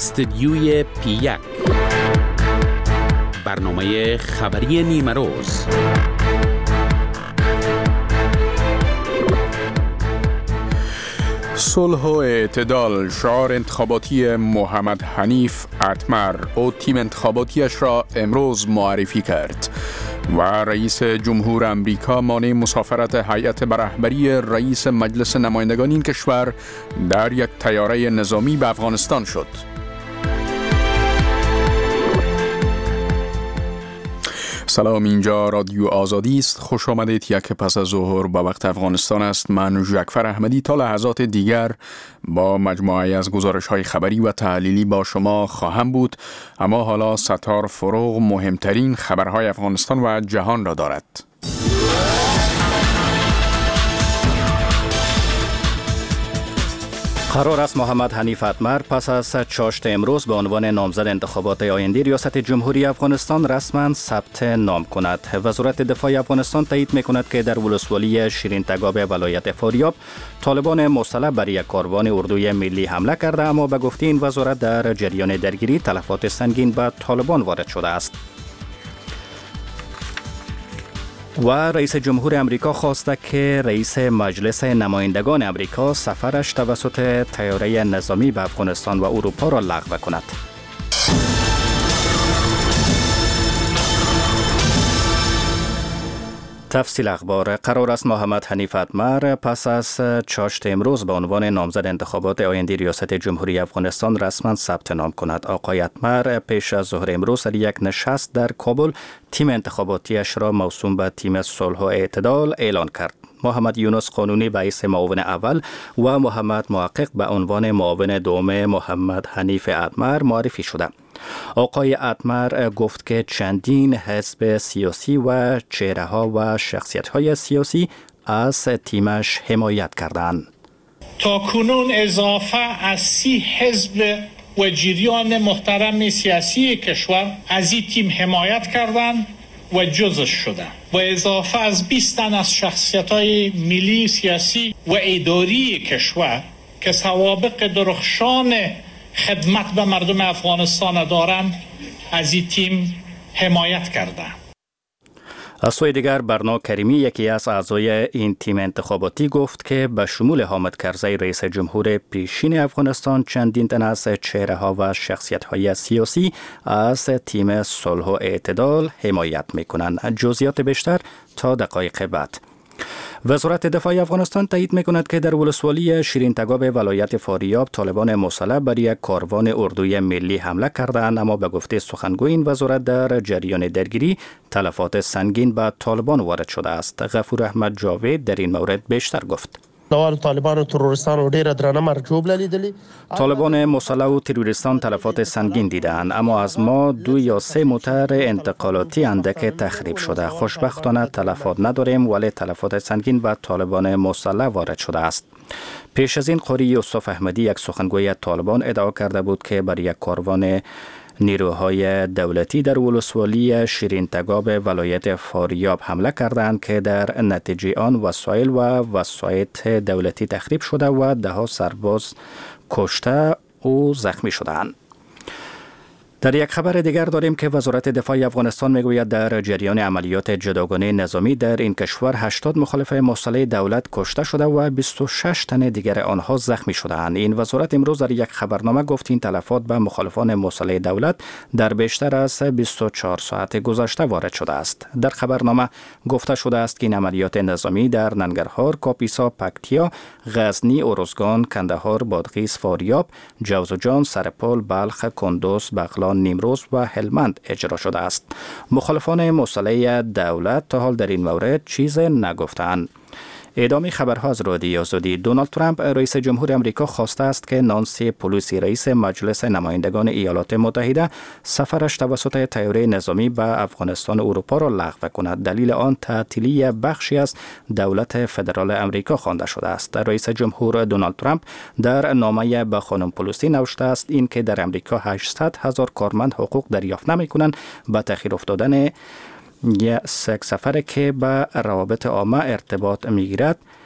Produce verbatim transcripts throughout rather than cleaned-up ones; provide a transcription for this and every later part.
استدیوی پی یک، برنامه خبری نیمه روز. صلح و اعتدال شعار انتخاباتی محمد حنیف اتمر او تیم انتخاباتیش را امروز معرفی کرد و رئیس جمهور امریکا مانع مسافرت هیئت به رهبری رئیس مجلس نمایندگان این کشور در یک طیاره نظامی به افغانستان شد. سلام، اینجا رادیو آزادی است. خوش آمدید. یک پس از ظهر با وقت افغانستان است. من جعفر احمدی تا لحظات دیگر با مجموعه از گزارش‌های خبری و تحلیلی با شما خواهم بود، اما حالا ستار فروغ مهمترین خبرهای افغانستان و جهان را دارد. قرار است محمد حنیف اتمر پس از چاشت امروز به عنوان نامزد انتخابات آینده ریاست جمهوری افغانستان رسما ثبت نام کند. وزارت دفاع افغانستان تایید می‌کند که در ولسوالی شیرین تگاب ولایت فاریاب طالبان مسلح بر یک کاروان اردوی ملی حمله کرده، اما به گفته این وزارت در جریان درگیری تلفات سنگین به طالبان وارد شده است. و رئیس جمهور امریکا خواسته که رئیس مجلس نمایندگان امریکا سفرش توسط طیاره نظامی به افغانستان و اروپا را لغو کند. تفصیل اخبار. قرار است محمد حنیف اتمر پس از چاشت امروز به عنوان نامزد انتخابات آینده ریاست جمهوری افغانستان رسما ثبت نام کند. آقای اتمر پیش از ظهر امروز در یک نشست در کابل تیم انتخاباتیش را موسوم به تیم صلح و اعتدال اعلان کرد. محمد یونس قانونی به حیث معاون اول و محمد محقق به عنوان معاون دوم محمد حنیف اتمر معرفی شده. آقای اتمر گفت که چندین حزب سیاسی و چهره‌ها و شخصیت‌های سیاسی از تیمش حمایت کردند. تا کنون اضافه از سی حزب و جریان محترم سیاسی کشور از این تیم حمایت کردند و جزش شدند و اضافه از بیست تن از شخصیت‌های ملی سیاسی و اداری کشور که سوابق درخشان خدمت به مردم افغانستان دارند از این تیم حمایت کردند. از سوی دیگر برنا کریمی یکی از اعضای این تیم انتخاباتی گفت که به شمول حامد کرزی رئیس جمهور پیشین افغانستان چندین تن از چهره‌ها و شخصیت‌های سیاسی از تیم صلح و اعتدال حمایت می‌کنند. جزئیات بیشتر تا دقایق بعد. وزارت دفاع افغانستان تایید می‌کند که در ولسوالی شیرین تگاب ولایت فاریاب طالبان مسلح بر یک کاروان اردوی ملی حمله کردند، اما به گفته سخنگوی این وزارت در جریان درگیری تلفات سنگین به طالبان وارد شده است. غفور احمد جاوید در این مورد بیشتر گفت. طالبان و تروریستان ډیره درنه مرجوب لیدلی. طالبان مسلح و تروریستان تلفات سنگین دیدند، اما از ما دو یا سه موتر انتقالاتی اندک تخریب شده. خوشبختانه تلفات نداریم، ولی تلفات سنگین به طالبان مسلح وارد شده است. پیش از این قاری یوسف احمدی یک سخنگوی طالبان ادعا کرده بود که بر یک کاروان نیروهای دولتی در ولسوالی شیرین تگاب ولایت فاریاب حمله کردند که در نتیجه آن وسایل و وسایط دولتی تخریب شده و ده ها سرباز کشته و زخمی شدند. در یک خبر دیگر داریم که وزارت دفاع افغانستان میگوید در جریان عملیات جداگانه نظامی در این کشور هشتاد مخالف مسلح دولت کشته شده و بیست و شش تن دیگر آنها زخمی شدند. این وزارت امروز در یک خبرنامه گفت این تلفات به مخالفان مسلح دولت در بیشتر از بیست و چهار ساعت گذشته وارد شده است. در خبرنامه گفته شده است که این عملیات نظامی در ننگرهار، کاپیسا، پکتیا، غزنی، ارزگان، کندهار، بادغیس، فاریاب، جوزجان، سرپل، بلخ، کندوز، بغلان، نیمروز و هلمند اجرا شده است. مخالفان مسلح دولت تا حال در این مورد چیز نگفتند. ادامه خبرها از رادیو آزادی. دونالد ترامپ رئیس جمهور امریکا خواسته است که نانسی پلوسی رئیس مجلس نمایندگان ایالات متحده سفرش توسط طیاره نظامی به افغانستان و اروپا را لغو کند. دلیل آن تعطیلی بخشی از دولت فدرال امریکا خوانده شده است. رئیس جمهور دونالد ترامپ در نامه به خانم پلوسی نوشته است این که در امریکا هشتصد هزار کارمند حقوق دریافت نمی‌کنند به تأخیر افتادن یک سفر که به روابط عامه ارتباط می‌گیرد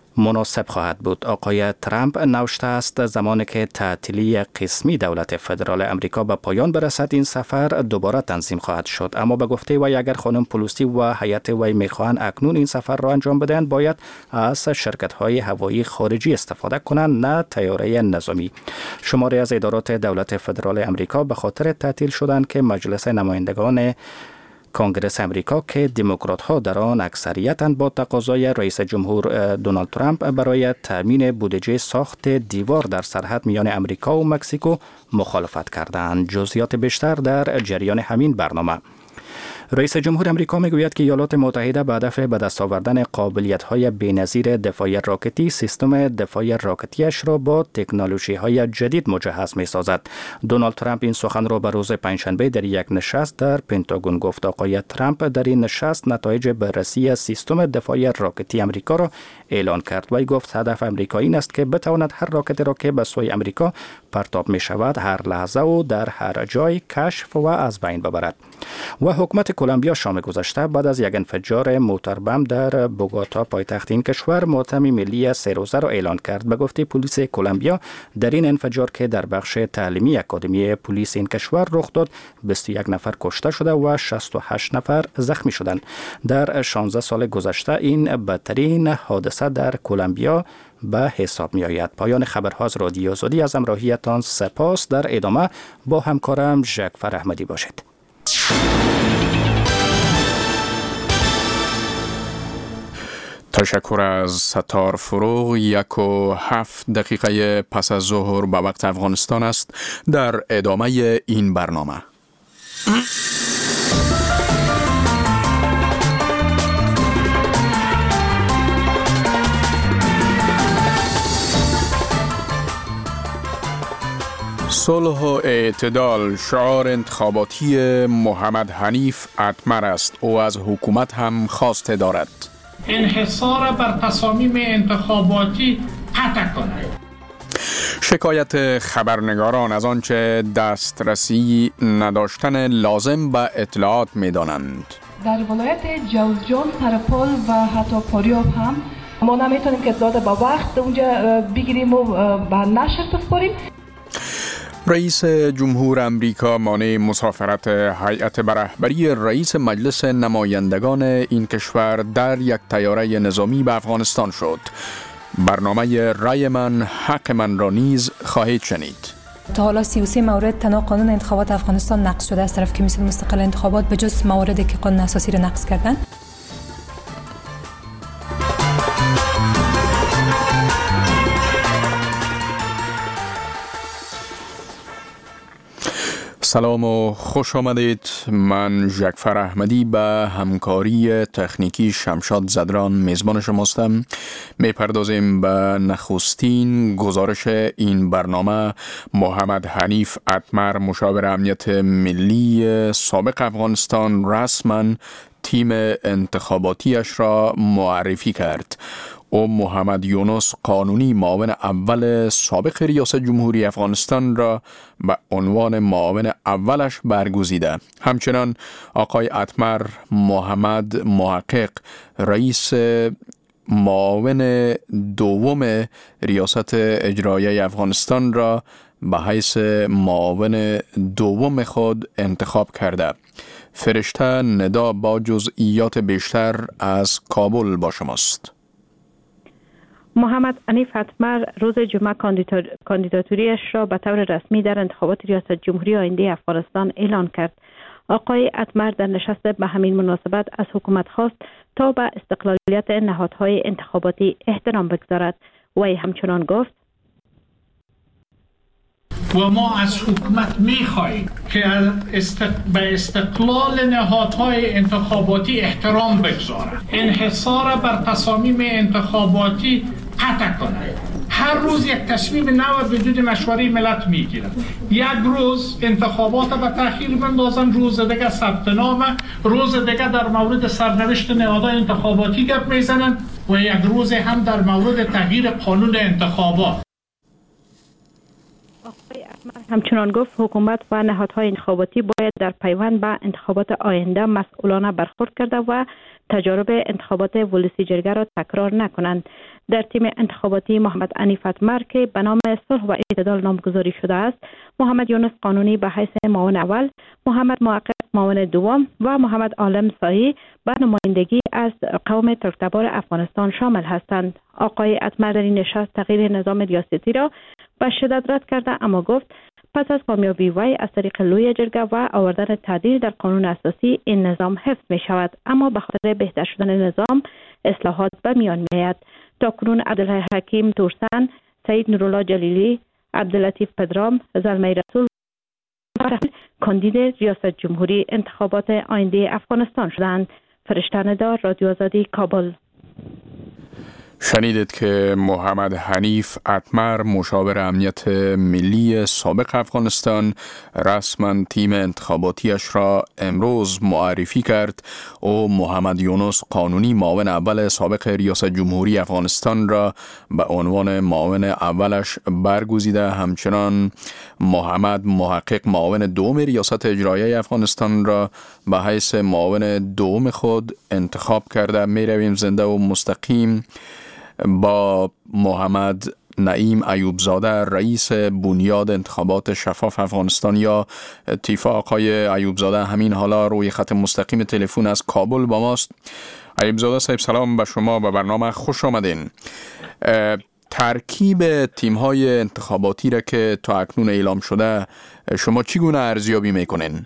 مناسب خواهد بود. آقای ترامپ نوشته است زمانی که تعطیلی قسمی دولت فدرال امریکا به پایان برسد این سفر دوباره تنظیم خواهد شد، اما به گفته وی اگر خانم پلوسی و هیئت وی میخواهند اکنون این سفر را انجام بدهند باید از شرکت‌های هوایی خارجی استفاده کنند نه طیاره نظامی. شماری از ادارات دولت فدرال امریکا به خاطر تعطیل شدند که مجلس نمایندگان کنگره امریکا که دموکرات ها در آن اکثریتاً با تقاضای رئیس جمهور دونالد ترامپ برای تامین بودجه ساخت دیوار در سرحد میان امریکا و مکزیکو مخالفت کردند. جزئیات بیشتر در جریان همین برنامه. رئیس جمهور امریکا میگوید که ایالات متحده به هدف به دست آوردن قابلیت‌های بی‌نظیر دفاع راکتی سیستم دفاع راکتیش را با تکنولوژی‌های جدید مجهز می‌سازد. دونالد ترامپ این سخن را به روز پنجشنبه در یک نشست در پنتاگون گفت. آقای ترامپ در این نشست نتایج بررسی سیستم دفاع راکتی امریکا را اعلان کرد. وی گفت هدف امریکا این است که بتواند هر راکتی را که به سوی امریکا پرتاب می‌شود هر لحظه و در هر جای کشف و از بین ببرد. و حکومت کلمبیا شام گذشته بعد از یک انفجار موتر بم در بوگاتا پایتخت این کشور ماتم ملی سه روزه را اعلان کرد. به گفته پلیس کلمبیا در این انفجار که در بخش تعلیمی اکادمی پلیس این کشور رخ داد بیست و یک نفر کشته شده و شصت و هشت نفر زخمی شدند. در شانزده سال گذشته این بدترین حادثه در کلمبیا به حساب می آید. پایان خبرها از رادیو آزادی. از همراهیتان سپاس. در ادامه با همکارم ژکفر احمدی باشید. تشکر از ستار فروغ. یک و هفت دقیقه پس از ظهر به وقت افغانستان است. در ادامه این برنامه صلح و اعتدال شعار انتخاباتی محمد حنیف اتمر است. او از حکومت هم خواسته دارد انحصار بر تصامیم انتخاباتی قطع کند. شکایت خبرنگاران از آنچه دسترسی نداشتن لازم به اطلاعات می دانند. در ولایت جوزجان، سرپل و حتی پاریاب هم ما نمیتونیم که اطلاعات با وقت اونجا بگیریم و به نشر بسپاریم. رئیس جمهور امریکا مانع مسافرت هیئت به رهبری رئیس مجلس نمایندگان این کشور در یک طیاره نظامی به افغانستان شد. برنامه رای من حق من را نیز خواهید شنید. تا حالا سی و سه مورد تنها قانون انتخابات افغانستان نقض شده از طرف کمیسیون مستقل انتخابات به جز مواردی که قانون اساسی را نقض کردن. سلام و خوش آمدید. من ژکفر احمدی به همکاری تکنیکی شمشاد زدران میزبان شماستم. میپردازیم به نخستین گزارش این برنامه. محمد حنیف اتمر مشاور امنیت ملی سابق افغانستان رسما تیم انتخاباتیش را معرفی کرد. او محمد یونس قانونی معاون اول سابق ریاست جمهوری افغانستان را به عنوان معاون اولش برگزیده. همچنان آقای اتمر محمد محقق رئیس معاون دوم ریاست اجرایی افغانستان را به حیث معاون دوم خود انتخاب کرده. فرشته ندا با جزئیات بیشتر از کابل با شماست. محمد حنیف اتمر روز جمعه کاندیداتوریش را به طور رسمی در انتخابات ریاست جمهوری آینده افغانستان اعلان کرد. آقای اتمر در نشست به همین مناسبت از حکومت خواست تا به استقلالیت نهادهای انتخاباتی احترام بگذارد. وی همچنان گفت: و ما از حکومت می‌خواهیم که به استقلال نهادهای انتخاباتی احترام بگذارد، انحصار بر تصامیم انتخاباتی قطع کند. هر روز یک تصمیم نو بدون مشوره ملت میگیرد. یک روز انتخابات به تأخیر بندازن، روز دیگه ثبت نام، روز دیگه در مورد سرنوشت نهادهای انتخاباتی گپ میزنن و یک روز هم در مورد تغییر قانون انتخابات. همچنان گفت حکومت و نهادهای انتخاباتی باید در پیوند به انتخابات آینده مسئولانه برخورد کرده و تجارب انتخابات ولسی جرگه را تکرار نکنند. در تیم انتخاباتی محمد حنیف اتمر که به نام صلح و اعتدال نامگذاری شده است، محمد یونس قانونی به حیث معاون اول، محمد محقق معاون دوم و محمد عالم سایی به نمایندگی از قوم ترکتبار افغانستان شامل هستند. آقای اتمر در این نشست تغییر نظام ریاستی را به شدت رد کرده، اما گفت پس از کامیابی وی از طریق لوی جرگه و آوردن تعدیل در قانون اساسی این نظام حفظ می شود، اما به خاطر بهتر شدن نظام اصلاحات به میان می آید. تا کنون عبدالحی حکیم تورسن، سعید نورالله جلیلی، عبداللطیف پدرام، زلمه رسول کاندید ریاست جمهوری انتخابات آینده افغانستان شدند. فرشته ندار، رادیو آزادی، کابل. شنیدید که محمد حنیف اتمر مشاور امنیت ملی سابق افغانستان رسما تیم انتخاباتیش را امروز معرفی کرد و محمد یونس قانونی معاون اول سابق ریاست جمهوری افغانستان را به عنوان معاون اولش برگزیده. همچنان محمد محقق معاون دوم ریاست اجرایی افغانستان را به حیث معاون دوم خود انتخاب کرده. می رویم زنده و مستقیم با محمد نعیم ایوبزاده، رئیس بنیاد انتخابات شفاف افغانستان یا تیفا. آقای ایوبزاده همین حالا روی خط مستقیم تلفن از کابل با ماست. ایوبزاده صاحب سلام به شما، به برنامه خوش آمدین. ترکیب تیم‌های انتخاباتی را که تا اکنون اعلام شده شما چگونه ارزیابی میکنین؟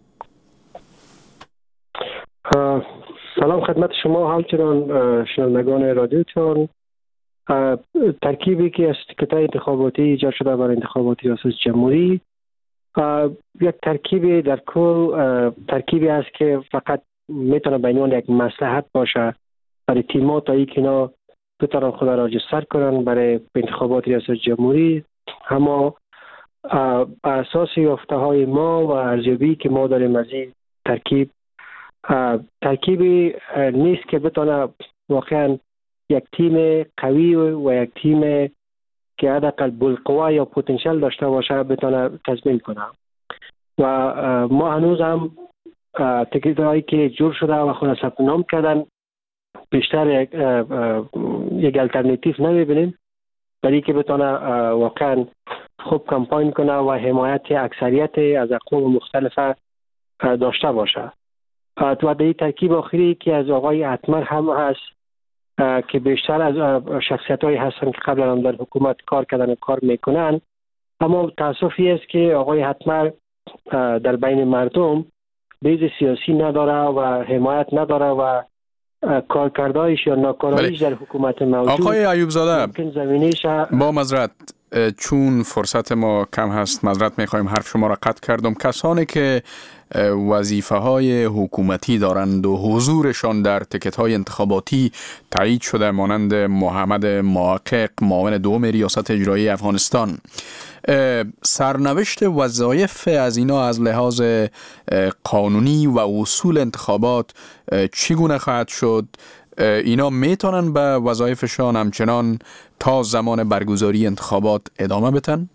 سلام خدمت شما، همچنان شنوندگان رادیوتون. ترکیبی که از تیکت‌های انتخاباتی ایجاد شده برای انتخابات ریاست جمهوری یک ترکیبی در کل ترکیبی است که فقط میتونه به عنوان یک مصلحت باشه برای تیم‌ها تا اینکه اینا بتونن خود را راجستر کنن برای انتخابات ریاست جمهوری. اما بر اساس یافته‌های ما و ارزیابی که ما داریم از این ترکیب، ترکیبی نیست که بتونه واقعا یک تیم قوی و یک تیم که حداقل بالقوه یا پتانسیل داشته باشه بتونه تضمین کنه. و ما هنوز هم تکلیف‌هایی که جور شده و خود ثبت نام کردن بیشتر یک یک الटरनेटिव نمی‌بینیم برای که بتونه واقعا خوب کمپاین کنه و حمایت اکثریت از اقوام مختلفه داشته باشه. و در این ترکیب آخری که از آقای اتمر هم هست که بیشتر از شخصیت‌هایی هستن که قبلا هم در حکومت کار کردن و کار میکنن، اما تأسفی است که آقای اتمر در بین مردم بیز سیاسی نداره و حمایت نداره و کارکردهایش یا ناکاراییش در حکومت موجود. آقای ایوبزاده با معذرت چون فرصت ما کم هست معذرت میخوایم حرف شما را قطع کردم. کسانی که وظیفه های حکومتی دارند و حضورشان در تکت های انتخاباتی تایید شده مانند محمد محقق معاون دوم ریاست اجرایی افغانستان، سرنوشت وظایف از اینا از لحاظ قانونی و اصول انتخابات چگونه خواهد شد؟ اینا میتونن به وظایفشان همچنان تا زمان برگزاری انتخابات ادامه بدن؟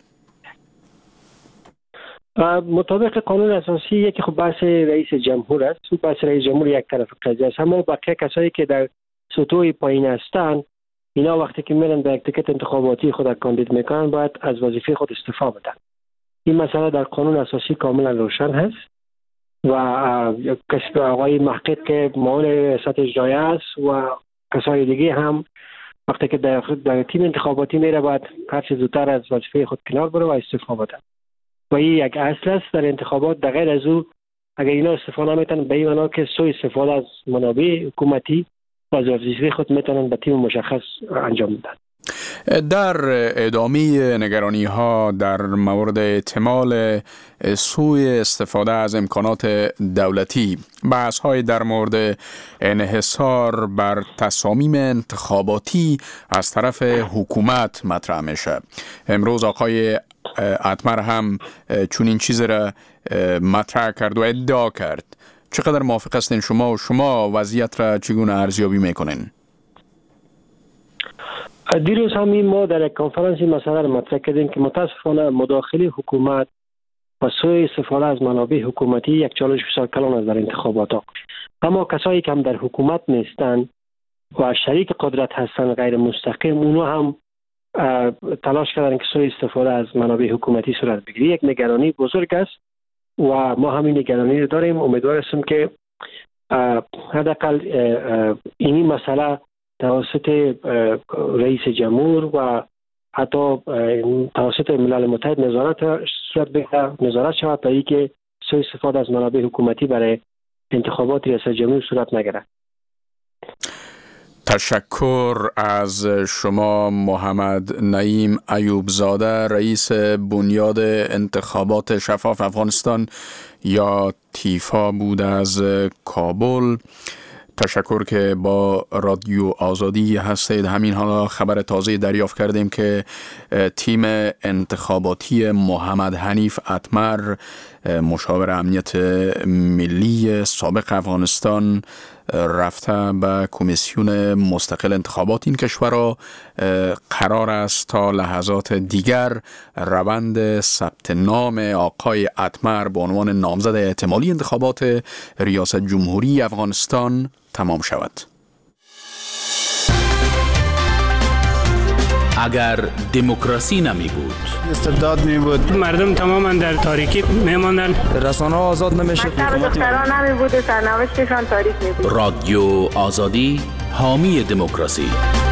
مطابق قانون اساسی یکی خب بحث رئیس جمهور است. بحث رئیس جمهور یک طرف قضیه است، اما بقیه کسایی که در سطوح پایین هستند اینا وقتی که میرن به یک تکت انتخاباتی خود کاندید میکنن باید از وظیفه خود استعفا بدن. این مسئله در قانون اساسی کاملا روشن هست و کسی آقای محقق که معاون ریاست اجرایی است و کسای دیگه هم وقتی که در, در تیم انتخاباتی میره باید هر چه زودتر از وظیفه خود کنار بره و استعفا بدن. و این یک اصل است در انتخابات. در غیر از او اگر اینا استفاده نمیتونن به این معنا که سوء استفاده از منابع حکومتی و از وظیفه خود میتونن به تیم مشخص انجام بدن. در ادامه نگرانی ها در مورد احتمال سوء استفاده از امکانات دولتی، بحث های در مورد انحصار بر تصامیم انتخاباتی از طرف حکومت مطرح میشه. امروز آقای اتمر هم چون این چیز را مطرح کرد و ادعا کرد. چقدر موافق هستین شما و شما وضعیت را چگونه ارزیابی میکنین؟ دیروز هم ما در یک کنفرانسی مسئله را مطرح کردیم که متاسفانه مداخله حکومت و سوء استفاده از منابع حکومتی یک چالش بسیار کلان است در انتخابات ها. اما کسایی که هم در حکومت نیستند و شریک قدرت هستند غیر مستقیم، اونها هم تلاش کردن که سوء استفاده از منابع حکومتی صورت بگیره. یک نگرانی بزرگ است و ما همین نگرانی رو داریم. امیدوار هستیم که حداقل این مسئله توسط رئیس جمهور و حتی توسط ملل متحد نظارت صورت بگیره، نظارت شود تا اینکه سوء استفاده از منابع حکومتی برای انتخابات ریاست جمهوری صورت نگیرد. تشکر از شما محمد نعیم ایوب زاده، رئیس بنیاد انتخابات شفاف افغانستان یا تیفا بود از کابل. تشکر که با رادیو آزادی هستید. همین حالا خبر تازه دریافت کردیم که تیم انتخاباتی محمد حنیف اتمر، مشاور امنیت ملی سابق افغانستان، رفته به کمیسیون مستقل انتخابات این کشور را قرار است تا لحظات دیگر روند ثبت نام آقای اتمر به عنوان نامزد احتمالی انتخابات ریاست جمهوری افغانستان تمام شود. اگر دموکراسی نمی بود، استبداد می بود، مردم تماما در تاریکی می ماندن، رسانه ها آزاد نمی شد، دختران نمی بود و سرنوشتشان تاریک می بود. رادیو آزادی حامی دموکراسی.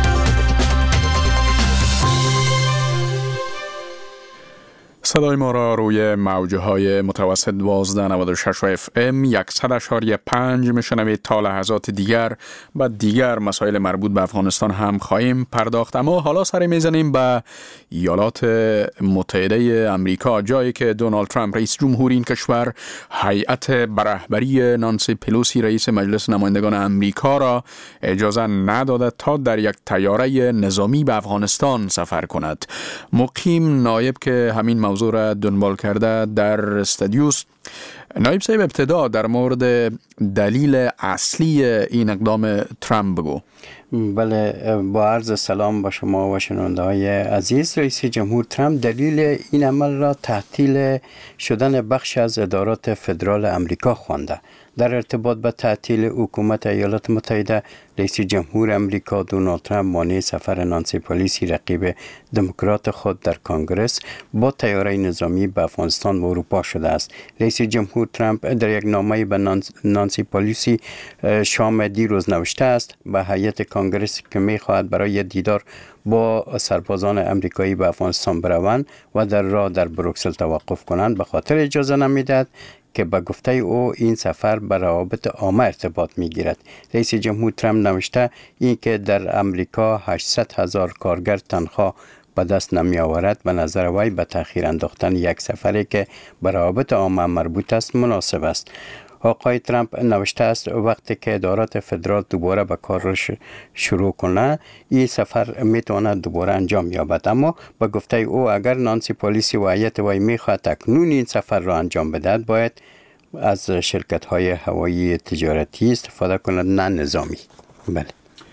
صدای ما را روی موجه های متوسط دوازده نود و شش و اف ام صد و شش پنج میشنوید. تا لحظات دیگر و دیگر مسائل مربوط به افغانستان هم خواهیم پرداخت. اما حالا سر میزنیم به ایالات متحده امریکا، جایی که دونالد ترامپ رئیس جمهوری این کشور هیئت به رهبری نانسی پلوسی رئیس مجلس نمایندگان امریکا را اجازه نداده تا در یک طیاره نظامی به افغانستان سفر کند. مقیم نایب که همین موضوع را دنبال کرده در استودیوست. نایب صاحب، ابتدا در مورد دلیل اصلی این اقدام ترامپ بگو. بله، با عرض سلام با شما و شنونده های عزیز. رئیس جمهور ترامپ دلیل این عمل را تعطیل شدن بخش از ادارات فدرال امریکا خوانده. در ارتباط به تعطیل حکومت ایالات متحده، رئیس جمهور امریکا دونالد ترامپ مانع سفر نانسی پلوسی رقیب دموکرات خود در کنگره با طیاره نظامی به افغانستان و اروپا شده است. رئیس جمهور ترامپ در یک نامه به نانسی پلوسی شام دیروز نوشته است به هیئت کنگره که می‌خواهد برای دیدار با سربازان امریکایی به افغانستان بروند و در راه در بروکسل توقف کنند به خاطر اجازه نمی‌دهد که به گفته او این سفر به روابط عامه ارتباط می‌گیرد. رئیس جمهور ترامپ نوشته این که در امریکا هشتصد هزار کارگر تنخواه به دست نمی آورد، به نظر وی به تأخیر انداختن یک سفری که به روابط عامه مربوط است مناسب است. آقای ترامپ نوشته است وقتی که ادارات فدرال دوباره به کار شروع کنه این سفر میتواند دوباره انجام یابد. اما به گفته او اگر نانسی پلیسی و هیئت وی میخواهد اکنون این سفر را انجام بدهد باید از شرکت های هوایی تجارتی استفاده کند نه نظامی. بله.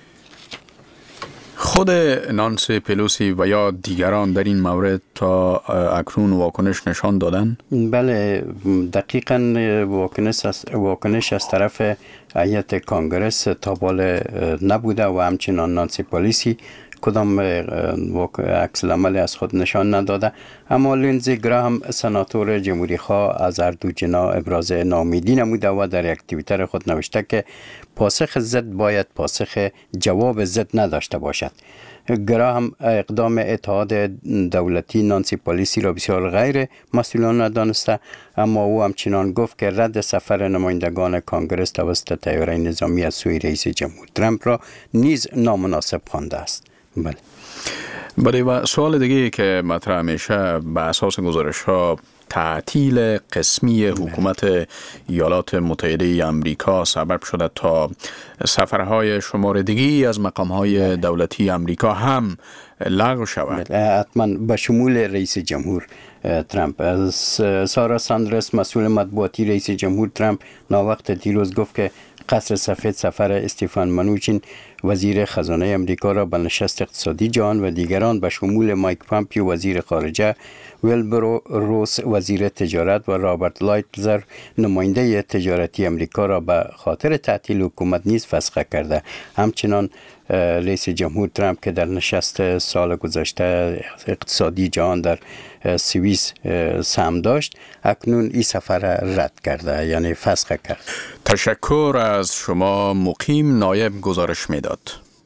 خود نانسی پلوسی و یا دیگران در این مورد تا اکنون واکنش نشان دادن؟ بله، دقیقاً واکنش از, واکنش از طرف هیئت کنگره تا بال نبوده و همچنان نانسی پلوسی کدام عکس العمل از خود نشان نداده. اما لینزی گراهم سناتور جمهوری خواه از هر دو جناح ابراز ناامیدی نموده و در یک توییتر خود نوشته که پاسخ ضد باید پاسخ جواب ضد نداشته باشد. گراهم اقدام اتحاد دولتی نانسی پلیسی را بسیار غیر مسئولانه دانسته، اما او همچنان گفت که رد سفر نمایندگان کنگره توسط طیاره نظامی از سوی رئیس جمهور ترامپ را نیز نامناسب خوانده است. بله. بله، و سوال دیگه که مطرح میشه به اساس گزارش ها تعطیل قسمی حکومت ایالات متحده آمریکا سبب شده تا سفرهای شمار دیگی از مقامهای دولتی آمریکا هم لغو شود. حتما به شمول رئیس جمهور ترامپ. سارا ساندرس مسئول مطبوعاتی رئیس جمهور ترامپ ناوقت دیروز گفت که قصر سفید سفر استیفان منوچین وزیر خزانه امریکا را به نشست اقتصادی جهان و دیگران به شمول مایک پامپیو وزیر خارجه، ویلبر روس وزیر تجارت و رابرت لایتزر نماینده تجارتی امریکا را به خاطر تعطیل حکومت نیز فسخ کرده. همچنان رئیس جمهور ترامپ که در نشست سال گذشته اقتصادی جهان در سوئیس سهم داشت، اکنون این سفر رد کرده، یعنی فسخ کرد. تشکر از شما مقیم. نایب گزارش میداد.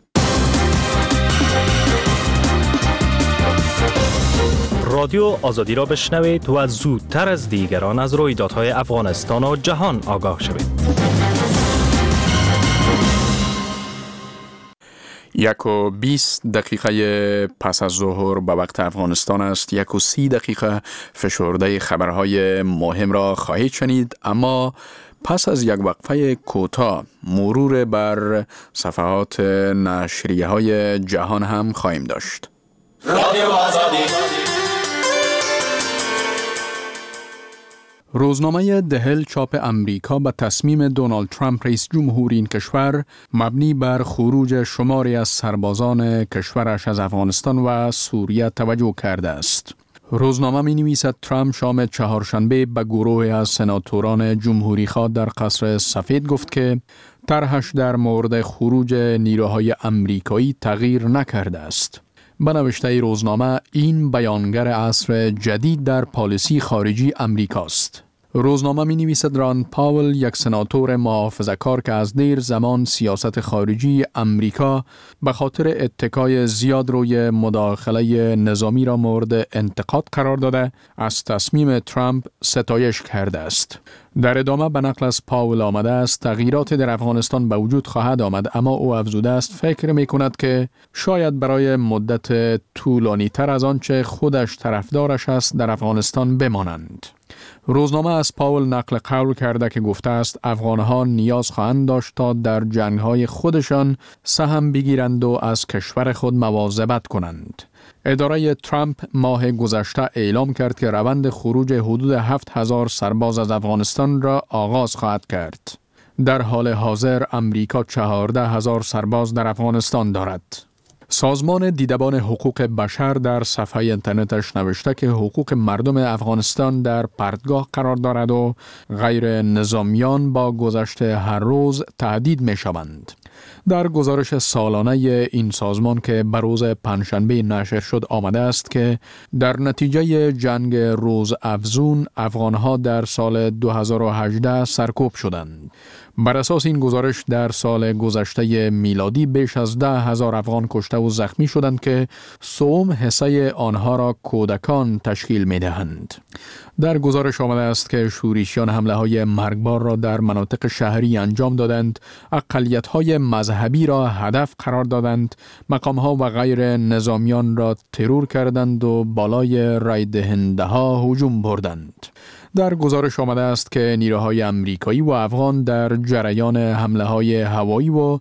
رادیو آزادی را بشنوید و زودتر از دیگران از رویدادهای افغانستان و جهان آگاه شوید. یک و بیست دقیقه پس از ظهر به وقت افغانستان است. یک و سی دقیقه فشرده خبرهای مهم را خواهید شنید، اما پس از یک وقفه کوتاه مرور بر صفحات نشریه های جهان هم خواهیم داشت. رادیو آزادی. روزنامه دهل چاپ امریکا به تصمیم دونالد ترامپ رئیس جمهور این کشور مبنی بر خروج شماری از سربازان کشورش از افغانستان و سوریه توجه کرده است. روزنامه می نویسد ترامپ شام چهارشنبه به گروه از سناتوران جمهوری خواه در قصر سفید گفت که طرحش در مورد خروج نیروهای امریکایی تغییر نکرده است. به نوشته روزنامه این بیانگر عصر جدید در پالیسی خارجی امریکاست. روزنامه می نویسد ران پاول، یک سناتور محافظه‌کار که از دیر زمان سیاست خارجی امریکا به خاطر اتکای زیاد روی مداخله نظامی را مورد انتقاد قرار داده، از تصمیم ترامپ ستایش کرده است. در ادامه به نقل از پاول آمده است تغییرات در افغانستان به وجود خواهد آمد، اما او افزوده است فکر می کند که شاید برای مدت طولانی تر از آنچه خودش طرفدارش است در افغانستان بمانند. روزنامه از پاول نقل قول کرده که گفته است افغانها نیاز خواهند داشت تا در جنگ‌های خودشان سهم بگیرند و از کشور خود مواظبت کنند. اداره ترامپ ماه گذشته اعلام کرد که روند خروج حدود هفت هزار سرباز از افغانستان را آغاز خواهد کرد. در حال حاضر امریکا چهارده هزار سرباز در افغانستان دارد. سازمان دیدبان حقوق بشر در صفحه اینترنتش نوشته که حقوق مردم افغانستان در پرتگاه قرار دارد و غیر نظامیان با گذشت هر روز تهدید می شوند. در گزارش سالانه این سازمان که بر روز پنجشنبه نشر شد آمده است که در نتیجه جنگ روز افزون افغانها در سال دو هزار و هجده سرکوب شدند. بر اساس این گزارش در سال گذشته میلادی بیش از ده هزار افغان کشته و زخمی شدند که سوم حصه آنها را کودکان تشکیل می دهند. در گزارش آمده است که شورشیان حمله های مرگبار را در مناطق شهری انجام دادند، اقلیت های مذهبی را هدف قرار دادند، مقام ها و غیر نظامیان را ترور کردند و بالای رای دهنده ها هجوم بردند. در گزارش آمده است که نیروهای امریکایی و افغان در جریان حمله های هوایی و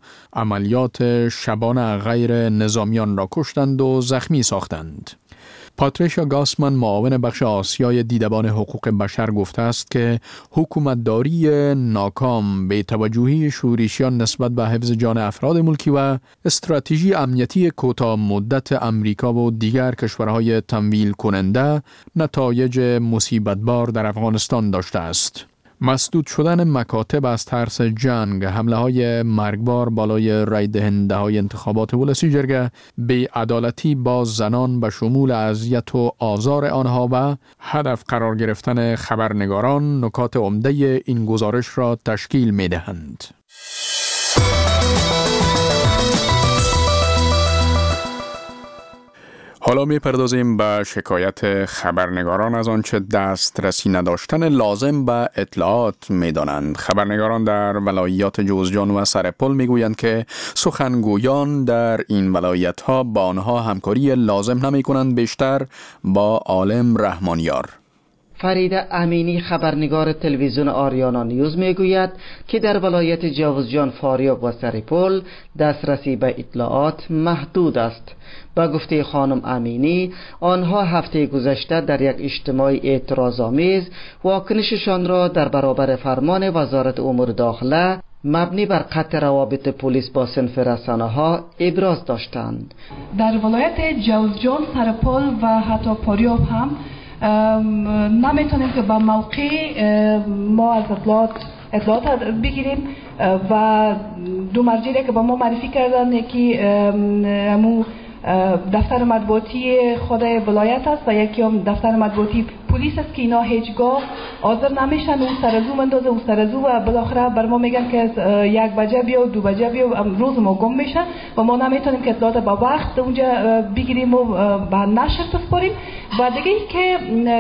عملیات شبانه غیر نظامیان را کشتند و زخمی ساختند. پاتریشا گاسمن، معاون بخش آسیای دیدبان حقوق بشر، گفته است که حکومتداری ناکام، به توجهی شورشیان نسبت به حفظ جان افراد ملکی و استراتژی امنیتی کوتاه مدت امریکا و دیگر کشورهای تمویل کننده نتایج مصیبتبار در افغانستان داشته است. مسدود شدن مکاتب از ترس جنگ، حمله های مرگبار بالای رای دهنده های انتخابات ولسی جرگه، بی‌عدالتی با زنان به شمول اذیت و آزار آنها و هدف قرار گرفتن خبرنگاران نکات عمده این گزارش را تشکیل می دهند. حالا می پردازیم به شکایت خبرنگاران از آنچه دسترسی نداشتن لازم به اطلاعات می دانند. خبرنگاران در ولایات جوزجان و سرپل می گویند که سخنگویان در این ولایت ها با آنها همکاری لازم نمی کنند، بیشتر با عالم رحمانیار. فریده امینی خبرنگار تلویزیون آریانا نیوز میگوید که در ولایت جوزجان، فاریاب و سرپل دسترسی به اطلاعات محدود است. با گفته خانم امینی، آنها هفته گذشته در یک اجتماع اعتراض‌آمیز واکنششان را در برابر فرمان وزارت امور داخله مبنی بر قطع روابط پلیس با صنف رسانه‌ها ابراز داشتند. در ولایت جوزجان، سرپل و حتی فاریاب هم نمیتونیم که با موقع ما از اطلاعات اطلاعات بگیریم و دو مرجعی که با ما معرفی کردن، یکی همو دفتر مطبوعاتی خود ولایت است و یکی هم دفتر مطبوعاتی پلیس است که اینا هیچگاه حاضر نمیشن و سرزو مندازه و سرزو و بالاخره بر ما میگن که یک بجه بیا و دو بجه بیا و روز ما گم میشه و ما نمیتونیم که اطلاعات با وقت اونجا بگیریم و به نشر بسپاریم. و دیگه ای که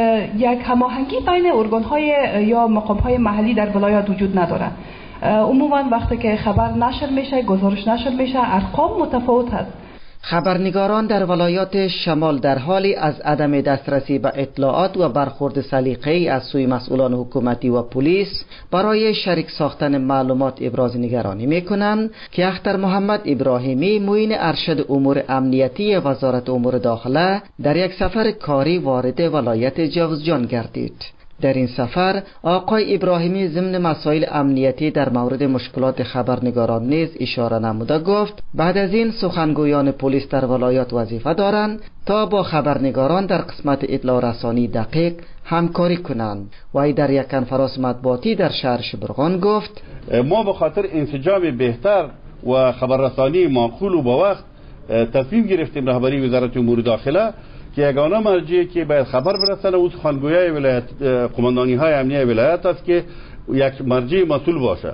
یک هماهنگی بین ارگان‌های یا مقام‌های محلی در ولایت وجود نداره. عموما وقتی که خبر نشر میشه، گزارش نشر میشه، ارقام متفاوت است. خبرنگاران در ولایات شمال در حالی از عدم دسترسی به اطلاعات و برخورد سلیقه‌ای از سوی مسئولان حکومتی و پلیس برای شریک ساختن معلومات ابراز نگرانی می‌کنند که اختر محمد ابراهیمی، معین ارشد امور امنیتی وزارت امور داخله، در یک سفر کاری وارد ولایت جوزجان گردید. در این سفر آقای ابراهیمی ضمن مسائل امنیتی در مورد مشکلات خبرنگاران نیز اشاره نموده گفت بعد از این سخنگویان پلیس در ولایات وظیفه دارند تا با خبرنگاران در قسمت اطلاع رسانی دقیق همکاری کنند. و در یک کنفرانس مطبوعاتی در شهر شبرغان گفت ما به خاطر انسجام بهتر و خبررسانی معقول و با وقت تصمیم گرفتیم رهبری وزارت امور داخله که یگانه مرجعی که باید خبر برسانه او سخنگویای ولایت، قماندانی های امنیه ولایت است که یک مرجع مسئول باشه.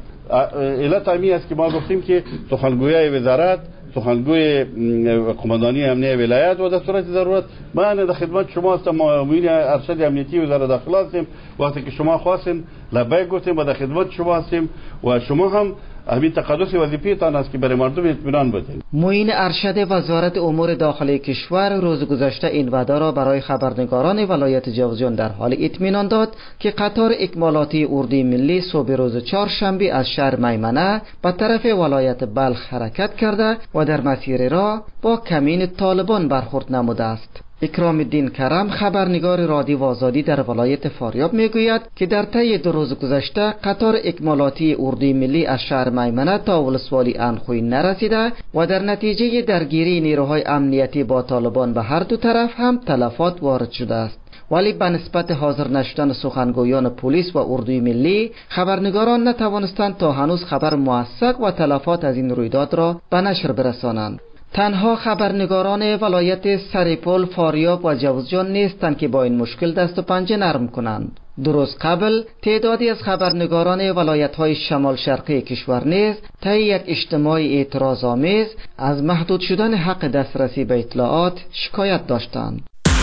علت همین است که ما گفتیم که سخنگویای وزارت، سخنگوی قماندانی امنیه ولایت و در صورت ضرورت من در خدمت شما هستم. معین ارشد امنیتی وزارت داخله هستیم. وقتی که شما خواستین لبیک گفتیم و در خدمت شما هستیم و شما هم همین تقدس وظیفه‌تان است که برای مردم اطمینان بدین. معین ارشد وزارت امور داخلی کشور روز گذشته این وعده را برای خبرنگاران ولایت جوزجان در حال اطمینان داد که قطار اکمالاتی اردوی ملی صبح روز چهارشنبه از شهر میمنه به طرف ولایت بلخ حرکت کرده و در مسیر راه با کمین طالبان برخورد نموده است. اکرام الدین کرم، خبرنگار رادیو آزادی در ولایت فاریاب میگوید که در طی دو روز گذشته قطار اکمالاتی اردوی ملی از شهر میمنه تا ولسوالی انخوی نرسیده و در نتیجه درگیری نیروهای امنیتی با طالبان به هر دو طرف هم تلفات وارد شده است. ولی به نسبت حاضر نشدن سخنگویان پلیس و اردوی ملی، خبرنگاران نتوانستند تا هنوز خبر موثق و تلفات از این رویداد را به نشر برسانند. تنها خبرنگاران ولایت سرپل، فاریاب و جوزجان نیستند که با این مشکل دست و پنجه نرم کنند. دو روز قبل تعدادی از خبرنگاران ولایت‌های شمال شرقی کشور نیز طی یک اجتماع اعتراض‌آمیز از محدود شدن حق دسترسی به اطلاعات شکایت داشتند.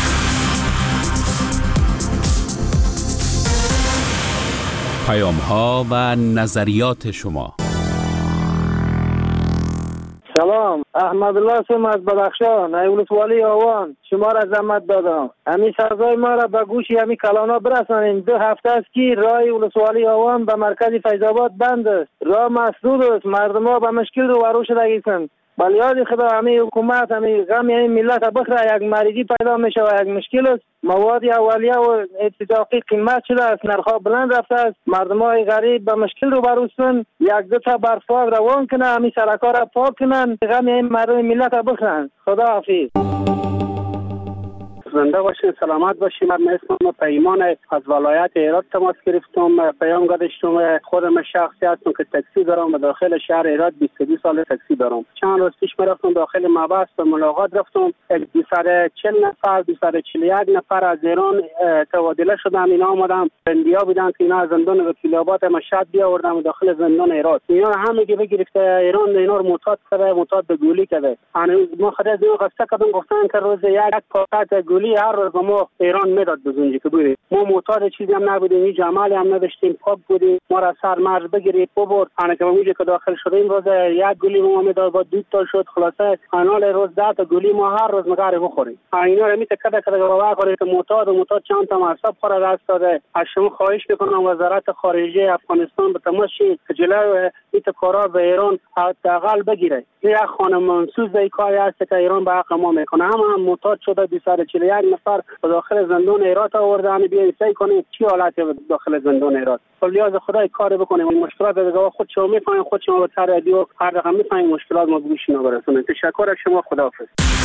پیام‌ها و نظریات شما. سلام، احمد الله سم از بدخشان، ولسوالی آوان. شما را زحمت دادم همین سازای ما را به گوش همین کلانا برسانید. دو هفته است که راه ولسوالی آوان به مرکز فیض‌آباد بند است، راه مسدود است، مردم ها به مشکل رو برو شدگیستند. ولی یاد خدا همین حکومت همین غم همین ملت بخره، یک مریضی پیدا میشه و یک مشکل است. مواد اولیه و ابتدایی قیمت شده است، نرخ‌ها بلند رفته است، مردم های غریب به مشکل رو بروستن. یک دو تا برفاق روان کنه، همین سرکا را پاک کنن، غم همین مردم ملت بخرن. خدا حافظ. زنده باشین، سلامت باشین. من اسمم پیمان از ولایت هرات تماس گرفتم. پیام گذاشتم. خودم شخصی هستم که تاکسی دارم و داخل شهر هرات بیست و دو سال تاکسی دارم. چند روز پیش رفتم داخل مباحث به ملاقات رفتم. دویست و چهل نفر دویست و چهل و یک نفر از ایران تبادله شدن. اینا آمدن بندیا بودن که اینا از زندان وکیل‌آباد مشهد بیاوردن داخل زندان هرات. اینا همه که گرفته ایران اینا رو معتاد کرده، معتاد به گولی کرده. انا ما خدا از اینا قصه کردم، گفتن که روز یک پاکت گلی هر روز ما ایران میداد بزنجی که بودیم. ما معتاد چیزی هم نبودیم، هیچ عملی هم نداشتیم، پاک بودیم. ما را سر مرز بگیرید ببرد، انا که موجی که داخل شدیم روز یک گلی ما میداد با دو تا شد، خلاصه انال روز ده تا گلی ما هر روز مگاری بخوریم. اینا رو میته کده کده باور کنید که معتاد و معتاد چند تا مصرف خورد دست داده. از شما خواهش میکنم وزارت خارجه افغانستان به تماشی جلوی این کارا به ایران حداقل بگیره. یک خانم منسوز این کاری است که ایران به حق ما میکنه. همه هم معتاد شده، دویست و چهل و یک نفر به داخل زندان ایران آوردن. بیاین سعی کنید چی حالتی داخل زندان ایران. ولیاز خدای کار بکنیم. این مشکلات دیگه خود شما میفهمید، خود شما به رادیو هر رقم میفهمید مشکلات ما گوش اینا برسونید. تشکر از شما، خداحافظ.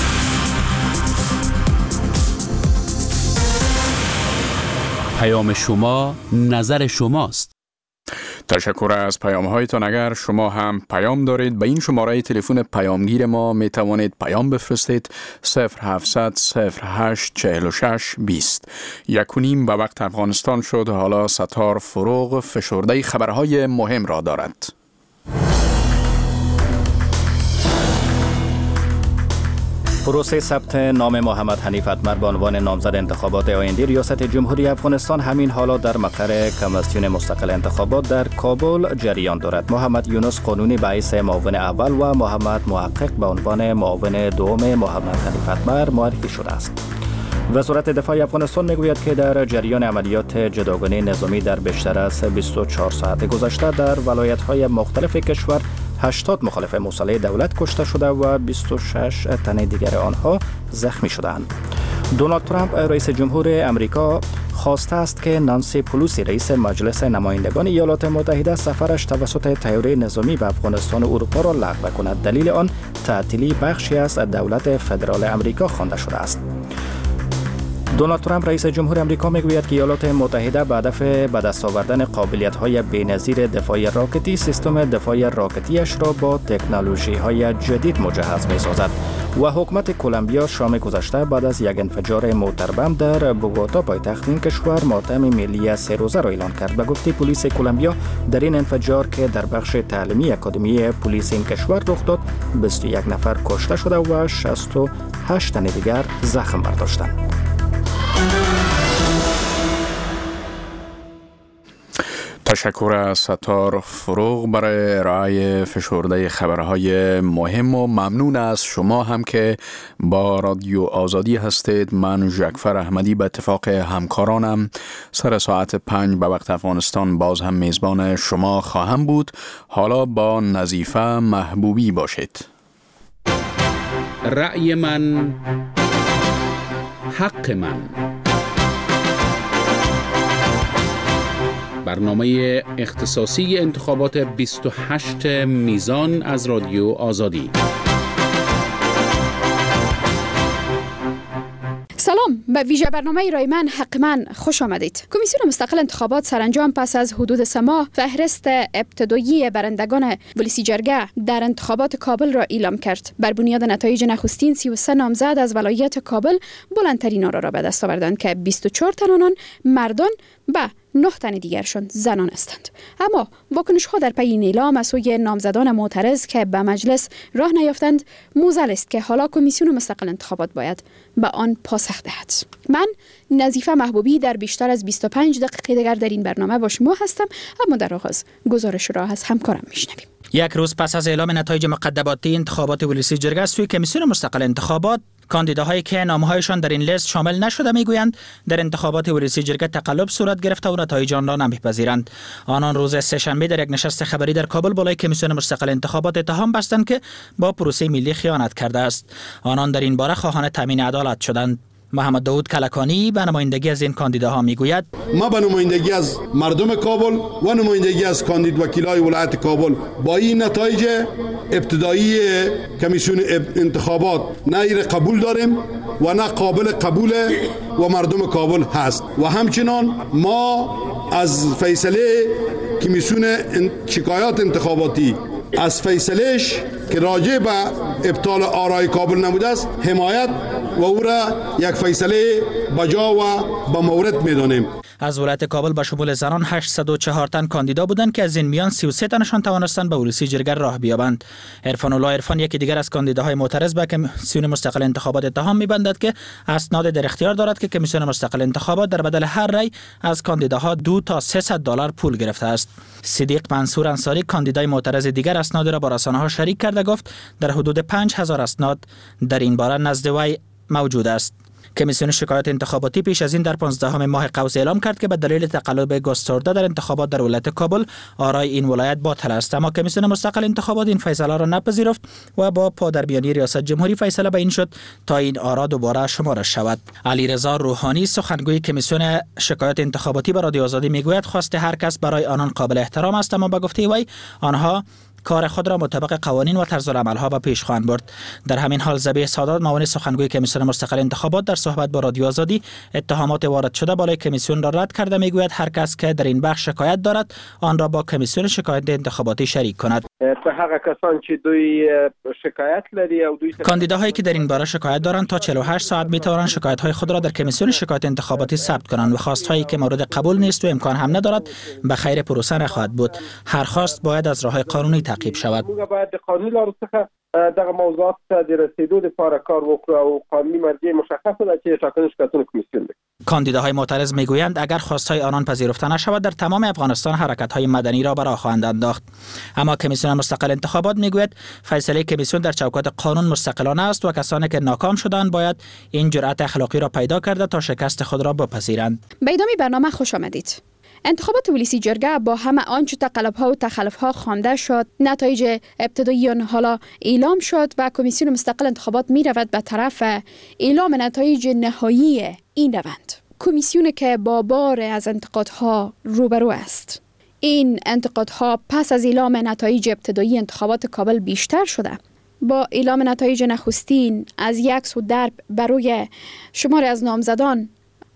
پیام شما نظر شماست. تشکر از پیام هایتان. اگر شما هم پیام دارید به این شماره تلفن پیامگیر ما می توانید پیام بفرستید صفر هفتصد صفر هشت چهل و شش بیست. یک و نیم به وقت افغانستان شد. حالا ستار فروغ فشرده خبرهای مهم را دارد. پروسه ثبت نام محمد حنیف اتمر به عنوان نامزد انتخابات آینده ریاست جمهوری افغانستان همین حالا در مقر کمیسیون مستقل انتخابات در کابل جریان دارد. محمد یونس قانونی به حیث معاون اول و محمد محقق به عنوان معاون دوم محمد حنیف اتمر معرفی شده است. وزارت دفاع افغانستان میگوید که در جریان عملیات جداگانه نظامی در بیشتر از بیست و چهار ساعت گذشته در ولایت‌های مختلف کشور هشتاد مخالف مسلح دولت کشته شده و بیست و شش تن دیگر آنها زخمی شدند. دونالد ترامپ رئیس جمهور امریکا خواسته است که نانسی پلوسی رئیس مجلس نمایندگان ایالات متحده سفرش توسط طیاره نظامی به افغانستان و اروپا را لغو کند. دلیل آن تعطیلی بخشی از دولت فدرال امریکا خوانده شده است. دونالد ترامپ رئیس جمهور امریکا میگوید که ایالات متحده به هدف به دست آوردن قابلیت‌های بی‌نظیر دفاع راکتی سیستم دفاع راکتیش را با تکنولوژی‌های جدید مجهز می‌سازد و حکومت کلمبیا شام گذشته بعد از یک انفجار موتر بم در بوگوتا پایتخت این کشور ماتم ملی سه روزه را اعلان کرد. به گفته پلیس کلمبیا در این انفجار که در بخش تعلیمی اکادمی پلیس این کشور رخ داد بیست و یک نفر کشته شده و شصت و هشت تن دیگر زخم برداشتند. تشکر از ستار فروغ برای ارائه فشرده خبرهای مهم و ممنون از شما هم که با رادیو آزادی هستید. من جعفر احمدی به اتفاق همکارانم سر ساعت پنج به وقت افغانستان باز هم میزبان شما خواهم بود. حالا با نظیفه محبوبی باشید. رأی من حق من، برنامه اختصاصی انتخابات بیست و هشت میزان از رادیو آزادی. سلام، به ویژه برنامه رای من حق من خوش آمدید. کمیسیون مستقل انتخابات سرانجام پس از حدود سه ماه فهرست ابتدایی برندگان ولسی جرگه در انتخابات کابل را اعلام کرد. بر بنیاد نتایج نخستین سی و سه نامزد از ولایت کابل بلندترین آرا را به دست آوردند که بیست و چهار تن آنان مردان و نه تن دیگرشان زنان هستند. اما واکنش ها در پی این اعلام از سوی نامزدان معترض که به مجلس راه نیافتند موزل است که حالا کمیسیون مستقل انتخابات باید به آن پاسخ دهد. من نظیفه محبوبی در بیشتر از بیست و پنج دقیقه دیگر در این برنامه با شما هستم، اما در آغاز گزارش را از همکارم میشنویم. یک روز پس از اعلام نتایج مقدماتی انتخابات ولسی جرگه سوی کمیسیون مستقل انتخابات، کاندیداهایی که نامهایشان در این لیست شامل نشده میگویند در انتخابات ولسی جرگه تقلب صورت گرفته و نتایج آن را نمیپذیرند. آنان روز سه‌شنبه در یک نشست خبری در کابل بالای کمیسیون مستقل انتخابات اتهام بستند که با پروسه ملی خیانت کرده است. آنان در این باره خواهان تامین عدالت شدند. محمد داود کلکانی به نمایندگی از این کاندیداها میگوید: ما به نمایندگی از مردم کابل و نمایندگی از کاندید وکیلای ولایت کابل با این نتایج ابتدایی کمیسیون انتخابات نه ایر قبول داریم و نه قابل قبول و مردم کابل هست و همچنان ما از فیصله کمیسیون شکایات انتخاباتی از فیصلهش که راجع به ابطال آرای کابل نموده است حمایت و او را یک فیصله بجا و با مورد می‌دانیم. از ولایت کابل به شمول زنان هشتصد و چهار تن کاندیدا بودند که از این میان سی و سه تنشان توانستند به ولسی جرگه راه بیابند. عرفان الله عرفان یکی دیگر از کاندیداهای معترض به کمیسیون مستقل انتخابات اتهام می‌بندد که اسناد در اختیار دارد که کمیسیون مستقل انتخابات در بدل هر رأی از کاندیداها دو تا سیصد دلار پول گرفته است. صدیق منصور انصاری کاندیدای معترض دیگر اسناد را با رسانه‌ها شریک کرده گفت در حدود پنج هزار اسناد در این باره نزد وی موجود است. کمیسیون شکایات انتخاباتی پیش از این در پانزدهم ماه قوس اعلام کرد که به دلیل تقلب گسترده در انتخابات در ولایت کابل آرای این ولایت باطل است، اما کمیسیون مستقل انتخابات این فیصله را نپذیرفت و با پادرمیانی ریاست جمهوری فیصله به این شد تا این آرا دوباره شمارده شود. علیرضا روحانی سخنگوی کمیسیون شکایات انتخاباتی به رادیو آزادی میگوید خواست هر کس برای آنان قابل احترام است، اما به گفته وی آنها کار خود را مطابق قوانین و طرز العمل‌ها به پیش خواهند برد. در همین حال ذبیح سادات معاون سخنگوی کمیسیون مستقل انتخابات در صحبت با رادیو آزادی اتهامات وارد شده بالای کمیسیون را رد کرده میگوید هر کس که در این بخش شکایت دارد آن را با کمیسیون شکایت انتخاباتی شریک کند. به هغه کسان چې دوی شکایت لري او دوی کاندیداهایی که در این باره شکایت دارند تا چهل و هشت ساعت میتوانند شکایت‌های خود را در کمیسیون شکایت انتخاباتی ثبت کنند و خواست‌هایی که مورد قبول نیست و امکان هم ندارد به خیر پروسه نخواهد بود. هر خواست باید از راه‌های قانونی تعقیب شود. موږ باید د قانوني لارو څخه دغه موضوعات ته د رسیدو لپاره کار وکړو او قانوني مرجع مشخصه ده چې ټاکنې شکایتونه کمیسیون ده. کاندیداهای معترض میگویند اگر خواستهای آنان پذیرفته نشود در تمام افغانستان حرکت‌های مدنی را به راه خواهند انداخت. اما کمیسیون مستقل انتخابات میگوید فیصله کمیسیون در چوکات قانون مستقلانه است و کسانی که ناکام شدند باید این جرأت اخلاقی را پیدا کرده تا شکست خود را بپذیرند. به ادامه برنامه خوش آمدید. انتخابات ولسی جرگه با همه آنچه تقلب‌ها و تخلف‌ها خوانده شد، نتایج ابتدایی آن حالا اعلام شد و کمیسیون مستقل انتخابات می رود به طرف اعلام نتایج نهایی این روند. کمیسیون که با بار از انتقادها روبرو است. این انتقادها پس از اعلام نتایج ابتدایی انتخابات کابل بیشتر شده. با اعلام نتایج نخستین از یک سو درب برای شمار از نامزدان،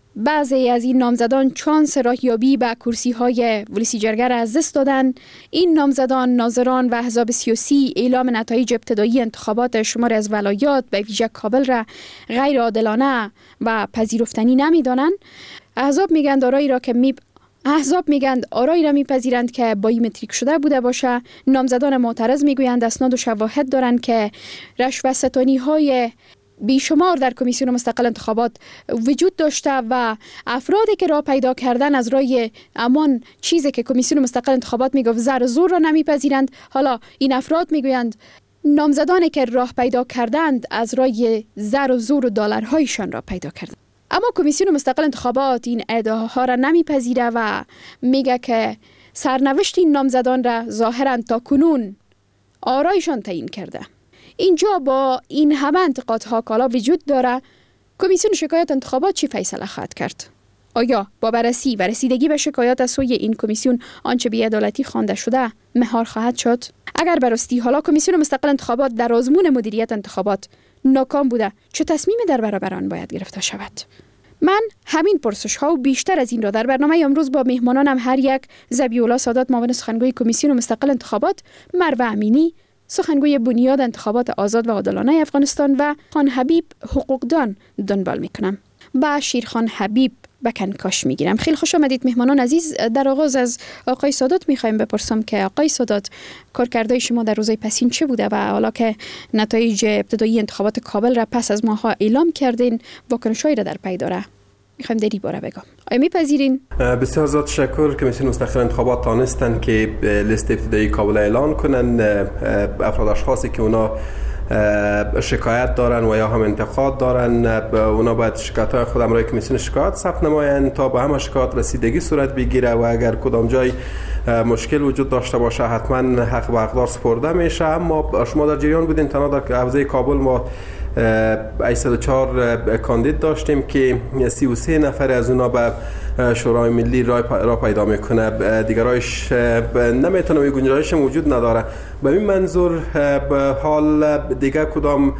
بعضی از این نامزدان چانس راهیابی به کرسی های ولسی جرگه را از دست دادند. این نامزدان، ناظران و احزاب سیاسی اعلام نتایج ابتدایی انتخابات شمار از ولایات به ویژه کابل را غیر عادلانه و پذیرفتنی نمی‌دانند. احزاب میگند آرایی را که می احزاب میگند آرایی را میپذیرند که بایومتریک شده بوده باشه. نامزدان معترض میگویند اسناد و شواهد دارند که رشوه ستانی های بیشمار در کمیسیون مستقل انتخابات وجود داشته و افرادی که راه پیدا کردن از رای امان چیزی که کمیسیون مستقل انتخابات میگفت زر و زور را نمیپذیرند. حالا این افراد میگویند نامزدانی که راه پیدا کردند از رای زر و زور و دلارهایشان را پیدا کردند. اما کمیسیون مستقل انتخابات این ادعاها را نمیپذیره و میگه که سرنوشت این نامزدان را ظاهرا تا کنون آرایشان تعیین کرده. اینجا با این همه انتقادها کالا وجود داره، کمیسیون شکایات انتخابات چی فیصله خواهد کرد؟ آیا با بررسی و رسیدگی به شکایات از سوی این کمیسیون آنچه بی‌عدالتی خوانده شده مهار خواهد شد؟ اگر براستی حالا کمیسیون مستقل انتخابات در آزمون مدیریت انتخابات ناکام بوده، چه تصمیمی در برابر آن باید گرفته شود؟ من همین پرسش ها و بیشتر از این را در برنامه امروز با مهمانانم هر یک ذبیح الله سادات معاون سخنگوی کمیسیون مستقل انتخابات، مروه امینی سخنگوی بنیاد انتخابات آزاد و عادلانه افغانستان و خان حبیب حقوقدان دنبال میکنم. با شیرخان حبیب به کنکاش میگیرم. خیلی خوش آمدید مهمانان عزیز. در آغاز از آقای سادات میخوایم بپرسم که آقای سادات کارکردهای شما در روزهای پسین چه بوده و حالا که نتایج ابتدایی انتخابات کابل را پس از ماها اعلام کردین واکنشایی را در پی داره؟ میخوایم در این باره بگم. آیا میپذیرین؟ بسیار زیاد تشکر. کمیسیون مستقل انتخابات تانستن که لیست ابتدایی کابل اعلان کنن. افراد اشخاصی که اونا شکایت دارن و یا هم انتقاد دارن اونا باید شکایت های خود امرای کمیسیون شکایت ثبت نمایند تا به همه شکایت رسیدگی صورت بگیره و اگر کدام جای مشکل وجود داشته باشه حتما حق به حقدار سپرده میشه. اما شما در جریان بودین تنها در حوزه کابل ما هشتصد و چهار کاندید داشتیم که سی و سه نفر از اونا به شورای ملی را پیدا میکنه، دیگرایش نمیتونه و گنجایش وجود نداره. به این منظور به حال دیگه کدام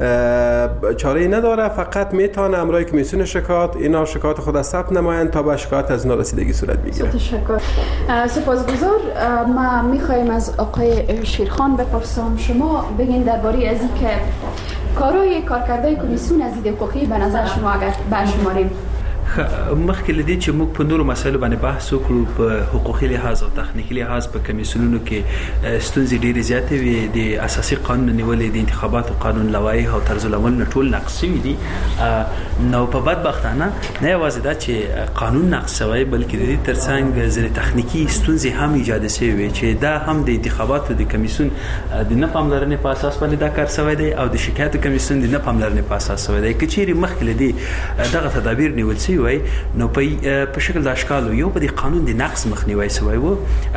چاره نداره، فقط میتونه امرای کمیسیون شکایت اینا شکایت خود ثبت نمایند تا به شکایت از اونا رسیدگی صورت بگیره. تشکر. سپاسگزار. ما میخوایم از آقای شیرخان بپرسم شما بگین درباره از این که کارهای کارکردهای کمیسیون از دید حقوقی به نظر شما اگر برشماریم. مخکې لدی چې موږ په نورو مسایلو باندې بحث وکړو په حقوقي لحاظ او تخنیکی لحاظ په کمیسیونونو کې ستونزې ډېرې زیاتې وي د اساسي قانون نیولې د انتخاباتو قانون لوایح او طرز العمل نه ټول نقص شوي دي. نو په بدبختانه نه یوازې دا چې قانون نقص شوی بلکې د دې ترڅنګ ځینې تخنیکی ستونزې هم ایجاد شوي وي چې دا هم د انتخاباتو د کمیسیون د نه پاملرنې په اساس باندې دا کار شوی دی او د شکایت کمیسیون د نه پاملرنې په اساس شوی دی. که چیرې مخکې لدی دغه تدابیر نیول شوي وای نو په په شکل د اشکالو یو په دې قانون د نقص مخنیوي شوی وو،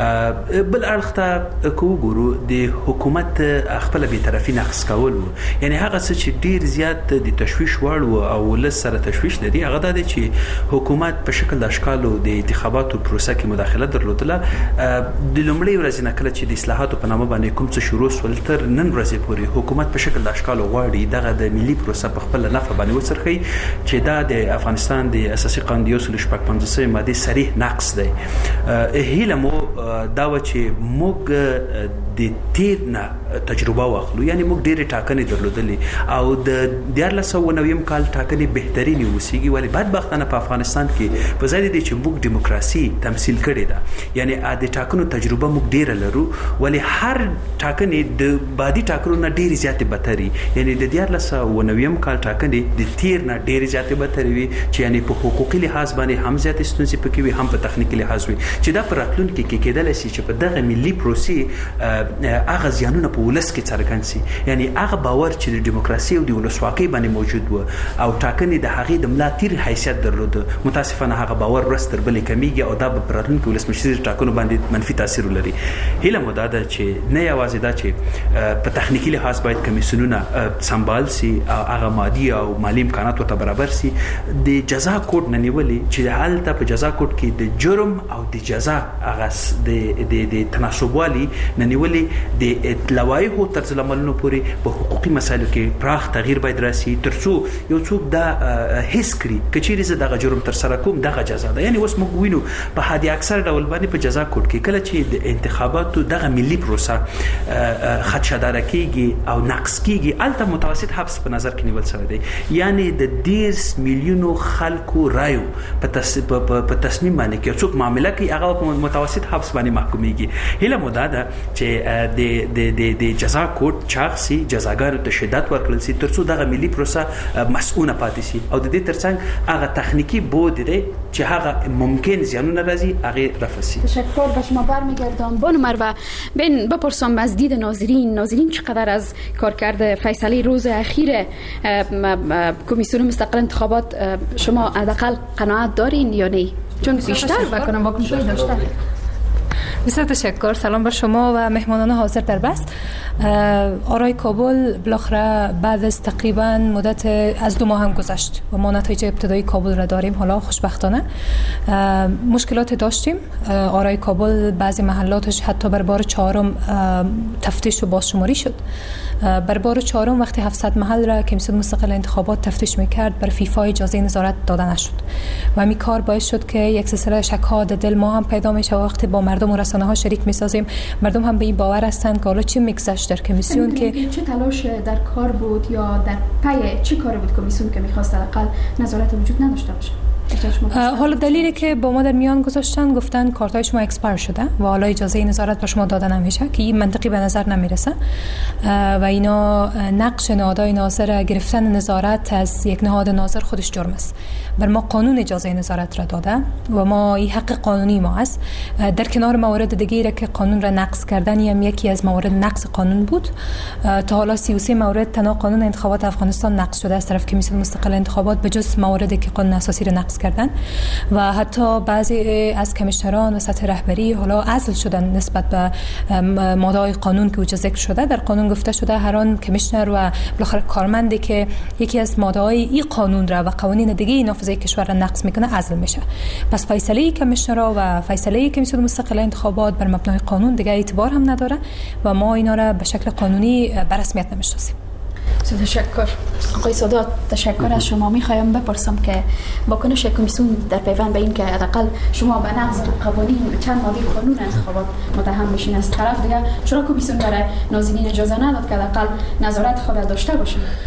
بل اړخ ته کو ګورو د حکومت خپل به طرفي نقص کول وو. یعنی هغه څه چې ډیر زیات د تشویش وړ وو او ول سره تشویش لري هغه د چې حکومت په شکل د اشکالو د انتخاباتو پروسه کې مداخله درلودله. د لومړي ورځې نه کله چې د اصلاحاتو په نامه باندې کوم څه شروع سول تر نن ورځې پورې حکومت په شکل د اشکالو غواړي دغه د ملي پروسه په خپل نفع باندې وڅرخي چې دا د افغانستان د اساسي قانون د یو سل شپږ پنځوسمې ماده صریح نقص دی. هیله مو دا و چې موږ د تیر نه تجربه واخلو، یعنی موږ ډېرې ټاکنې درلودلې او د دیارلس سوه نویم کال ټاکنې بهترینې اوسېږي، ولې بدبختانه په افغانستان کې په ځای دی چې موږ دیموکراسي تمثیل کړې ده، یعنی د ټاکنو تجربه موږ ډېره لرو، ولې هر ټاکنې د بادي ټاکنو نه ډېرې زیاتې بدتري، یعنی د دیارلس سوه نویم کال ټاکنې د تیر نه ډېرې زیاتې بدتري وي چې یعنی په حقوقي لحاظ باندې هم زیاتې ستونزې پکې وي هم په تخنیکي لحاظ وي چې دا په راتلونکي کې کېدلی شي چې په دغه ملي پروسې هغه زیانونه په ولس کې څرګند شي، یعنی هغه باور چې د دیموکراسي او د ولسواکۍ باندې موجود و او ټاکنې د هغې د ملا تیر حیثیت درلوده، متاسفانه هغه باور ورځ تر بلې کمیږي او دا به په راتلونکي ولسمشري ټاکنو باندې منفي تاثیر ولري. هیله مو دا ده چې نه یوازې دا چې په تخنیکي لحاظ باید کمیسیونونه سمبال سي او هغه مادي او مالی امکانات ورته برابر سي، د جزا کوډ نه نیولې چې هلته په جزا کوډ کې د جرم او د جزا هغه د تناسبوالي نه نیولې د لوایحو طرز العملونو پورې په حقوقي مسایلو کې پراخ تغییر باید راسي ترڅو یو څوک دا حس کړي که چیرې زه دغه جرم ترسره کوم دغه جزا ده. یعنی اوس موږ وینو په حد اکثر ډول باندې په جزا کوډ کې کله چې د انتخاباتو دغه ملي پروسه خدشه‌داره کېږي او نقص کېږي هلته متوسط حبس په نظر کې نیول شوی دی، یعنی د دېرش میلیونو خلکو رایو په تصمیم باندې کې څوک معامله کوي هغه په متوسط حبس باندې محکومیږي. هیله مو دا ده چې د د د جزا کوډ چاغ سي، جزاګانو ته شدت ورکړل سي ترڅو دغه ملي پروسه مسؤونه پاتې سي او د دې ترڅنګ هغه تخنیکی بود دی چې هغه ممکن زیانونه راځي هغه رفع سي. تشکر به شما برمیگردم. بانو مروه بین بپرسم از دید ناظرین ناظرین چقدر از کارکرد فیصله روز اخیر کمیسیون مستقل انتخابات شما حداقل قناعت دارین یا نه؟ چون بیشتر بکنم واکنش‌های داشته. بسیار تشکر. سلام بر شما و مهمانان حاضر در بحث. آرای کابل بالاخره بعد از تقریبا مدت از دو ماه هم گذشت و ما نتایج ابتدایی کابل را داریم. حالا خوشبختانه مشکلات داشتیم. آرای کابل بعضی محلاتش حتی بر بار چهارم تفتیش و بازشماری شد. بر بار چهارم وقتی هفتصد محل را کمیسیون مستقل انتخابات تفتیش میکرد بر فیفا اجازه نظارت داده نشد و همین کار باعث شد که یک سلسله شک‌ها در دل ما هم پیدا میشه. وقتی با مردم و رسانه ها شریک میسازیم مردم هم به این باور هستند که حالا چی میگذشت در کمیسیون که چه تلاش در کار بود یا در پی چه کاری بود کمیسیون که میخواست حداقل نظارت وجود نداشته باشه؟ حالا دلیلی که با ما در میان گذاشتن گفتن کارتای شما اکسپایر شده و حالا اجازه نظارت به شما داده نمیشه که این منطقی به نظر نمیرسه و اینا نقش نهادهای ناظر گرفتن نظارت از یک نهاد ناظر خودش جرم است. بر ما قانون اجازه نظارت را داده و ما این حق قانونی ما است. در کنار موارد دیگه که قانون را نقض کردن هم یکی از موارد نقض قانون بود. تا حالا سی و سه مورد تنها قانون انتخابات افغانستان نقض شده از طرف کمیسیون مستقل انتخابات به جز مواردی که قانون اساسی را نقض کردن و حتی بعضی از کمیشنران و سطح رهبری حالا عزل شدن نسبت به ماده‌های قانون که وجه ذکر شده. در قانون گفته شده هر آن کمیشنر و بالاخره کارمندی که یکی از ماده‌های این قانون را و قوانین دیگه نافذه کشور را نقض میکنه عزل میشه. پس فیصله کمیشنرها و فیصله کمیسیون مستقل انتخابات بر مبنای قانون دیگه اعتبار هم نداره و ما اینا را به شکل قانونی به رسمیت نمیشناسیم. تشکر. آقای سادات تشکر از شما. میخوایم بپرسم که واکنش کمیسیون در پیوند به این که حداقل شما به نقض قوانین چند ماده قانون انتخابات متهم میشین، از طرف دیگه چرا کمیسیون برای ناظرین اجازه نداد که حداقل نظارت خود داشته باشه؟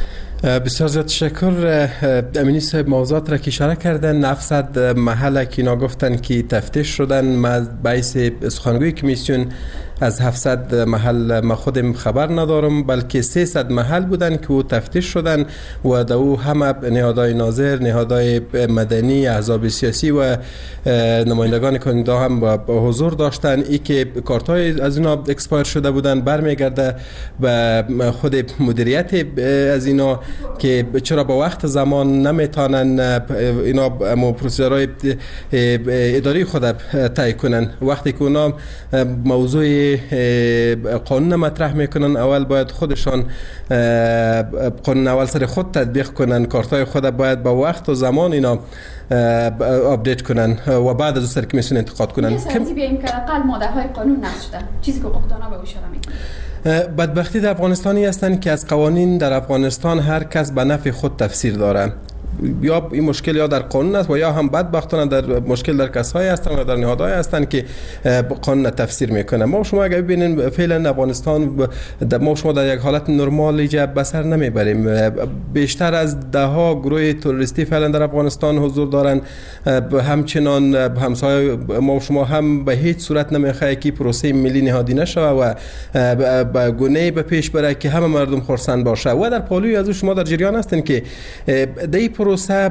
بسیار زیاد تشکر. امینی صاحب موضوعات را که اشاره کردن، هفتصد محله که اینا گفتن که تفتیش شدن، ما باعث سخنگوی کمیسیون از هفتصد محل ما خودم خبر ندارم، بلکه سیصد محل بودن که او تفتیش شدن و در او همه نهادهای ناظر، نهادهای مدنی، احزاب سیاسی و نمایندگان کاندیدا هم با حضور داشتن. ای که کارت‌های از اینا اکسپایر شده بودن برمیگرده به خود مدیریت از اینا که چرا با وقت زمان نمیتونن اینا مو پروسیجرهای اداری خود طی کنن. وقتی که اونا موضوع قانون مطرح میکنن، اول باید خودشان قانون اول سر خود تطبیق کنن، کارتای خود باید با وقت و زمان اینا آپدیت کنن و بعد از سر کمیسیون انتقاد کنن. یه سرزی بیاییم که اقل ماده های قانون نقض شده، چیزی که حقوقدانا به اشاره میکنن. بدبختی در افغانستانی هستند که از قوانین در افغانستان هر کس به نفع خود تفسیر داره. یا این مشکل یا در قانون است و یا هم بدبختانه در مشکل در کسایی هستند و در نهادهای هستند که قانون تفسیر میکنه. ما شما اگه ببینین فعلا افغانستان ما شما در یک حالت نرمال ایجا بسر نمیبریم. بیشتر از ده ها گروه تروریستی فعلا در افغانستان حضور دارن. همچنان همسایه ما شما هم به هیچ صورت نمیخواد که پروسه ملی نهادی نشه و به گونه به پیش بره که همه مردم خرسند باشه. و در پالوی از شما در جریان هستین که دی پروسه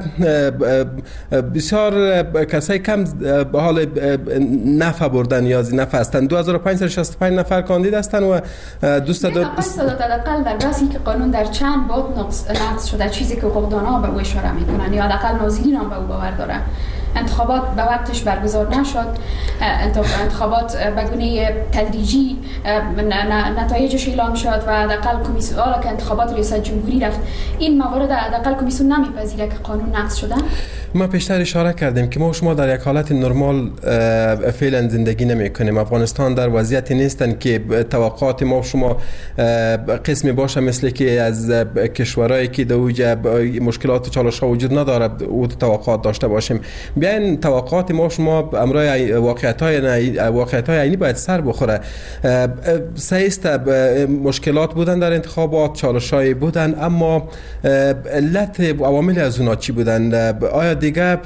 بسیار کسای کم به حال نفع بردن یا نفع هستند. دو هزار و پانصد و شصت و پنج نفر کاندید هستند و دوست دارم حداقل در بحثی که قانون در چند باب نقض شده، چیزی که حقوقدانا به او اشاره میکنن یا حداقل ناظرین هم به او باور دارن. انتخابات به وقتش برگزار نشد، انتخابات به گونه تدریجی نتایجش اعلام شد و حداقل کمیسیون حالا که انتخابات ریاست جمهوری رفت، این موارد حداقل کمیسیون نمیپذیره که قانون نقض شده. ما پیشتر اشاره کردیم که ما شما در یک حالت نرمال فعلا زندگی نمی‌کنیم. افغانستان در وضعیتی نیستن که توقعات ما شما قسمی باشه مثل که از کشورهایی که در اوج مشکلات و چالش‌ها وجود نداره او توقعات داشته باشیم. بیاین توقعات ما شما امروز واقعیت‌های واقعیت‌های عینی باید سر بخوره. سیست مشکلات بودن در انتخابات، چالش‌های بودن، اما علت عوامل از اونها چی بودن؟ آیا دیگه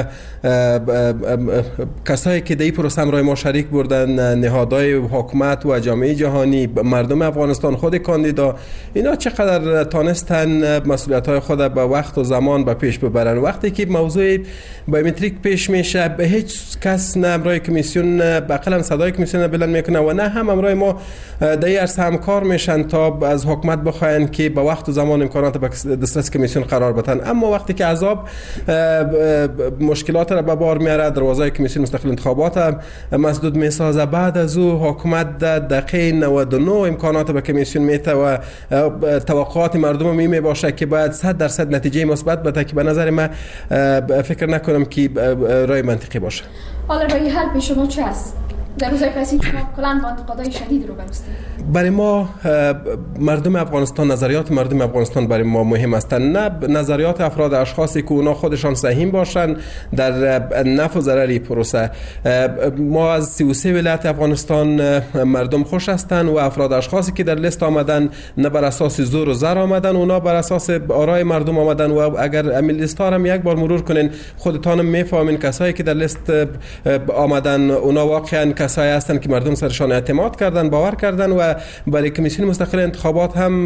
کسایی که در این پروسه همراه ما شریک بودن، نهادهای حکومت و جامعه جهانی، مردم افغانستان، خود کاندیدا، اینا چقدر تانستن مسئولیت‌های خود به وقت و زمان به پیش ببرن؟ وقتی که موضوع بایومتریک پیش میشه به هیچ کس نه امرای کمیسیون بقیلا صدای کمیسیون بلند میکنه و نه هم امرای ما در این عرصه همکار میشن تا از حکومت بخواین که به وقت و زمان امکانات به دسترس کمیسیون قرار بدن. اما وقتی که عذاب مشکلات را به بار میاره، دروازه کمیسیون مستقل انتخابات مسدود میسازه، بعد از او حکومت دقیقه نود و نه امکانات به کمیسیون میته و توقعات مردم می باشه که باید صد درصد نتیجه مثبت بده که به نظر من فکر نکنم که رای منطقی باشه. حالا رای حل به شما چه است؟ در روزهای پسی شما کلاً با انتقادهای شدید رو برستید. برای ما مردم افغانستان، نظریات مردم افغانستان برای ما مهم هستند، نه نظریات افراد اشخاصی که اونا خودشان سهیم باشن در نفع و ضرری پروسه. ما از سی و سه ولایت افغانستان مردم خوش هستند و افراد اشخاصی که در لیست آمدن نه بر اساس زور و زر آمدن، اونا بر اساس آرای مردم آمدن و اگر امیل لیست ها هم یک بار مرور کنین خودتان میفهمین کسایی که در لیست آمدن اونا واقعا کسایی هستند که مردم سرشان اعتماد کردن، باور کردن و برای کمیسیون مستقل انتخابات هم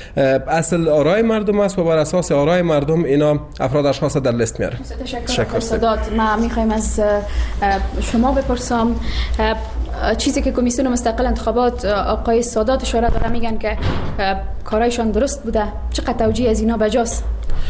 اصل آرای مردم است و بر اساس آرای مردم اینا افراد اشخاص در لیست میاره. تشکر سادات. ما میخوایم از شما بپرسم چیزی که کمیسیون مستقل انتخابات آقای سادات اشاره داره، میگن که کارایشان درست بوده، چقدر توجیه از اینا بجاست؟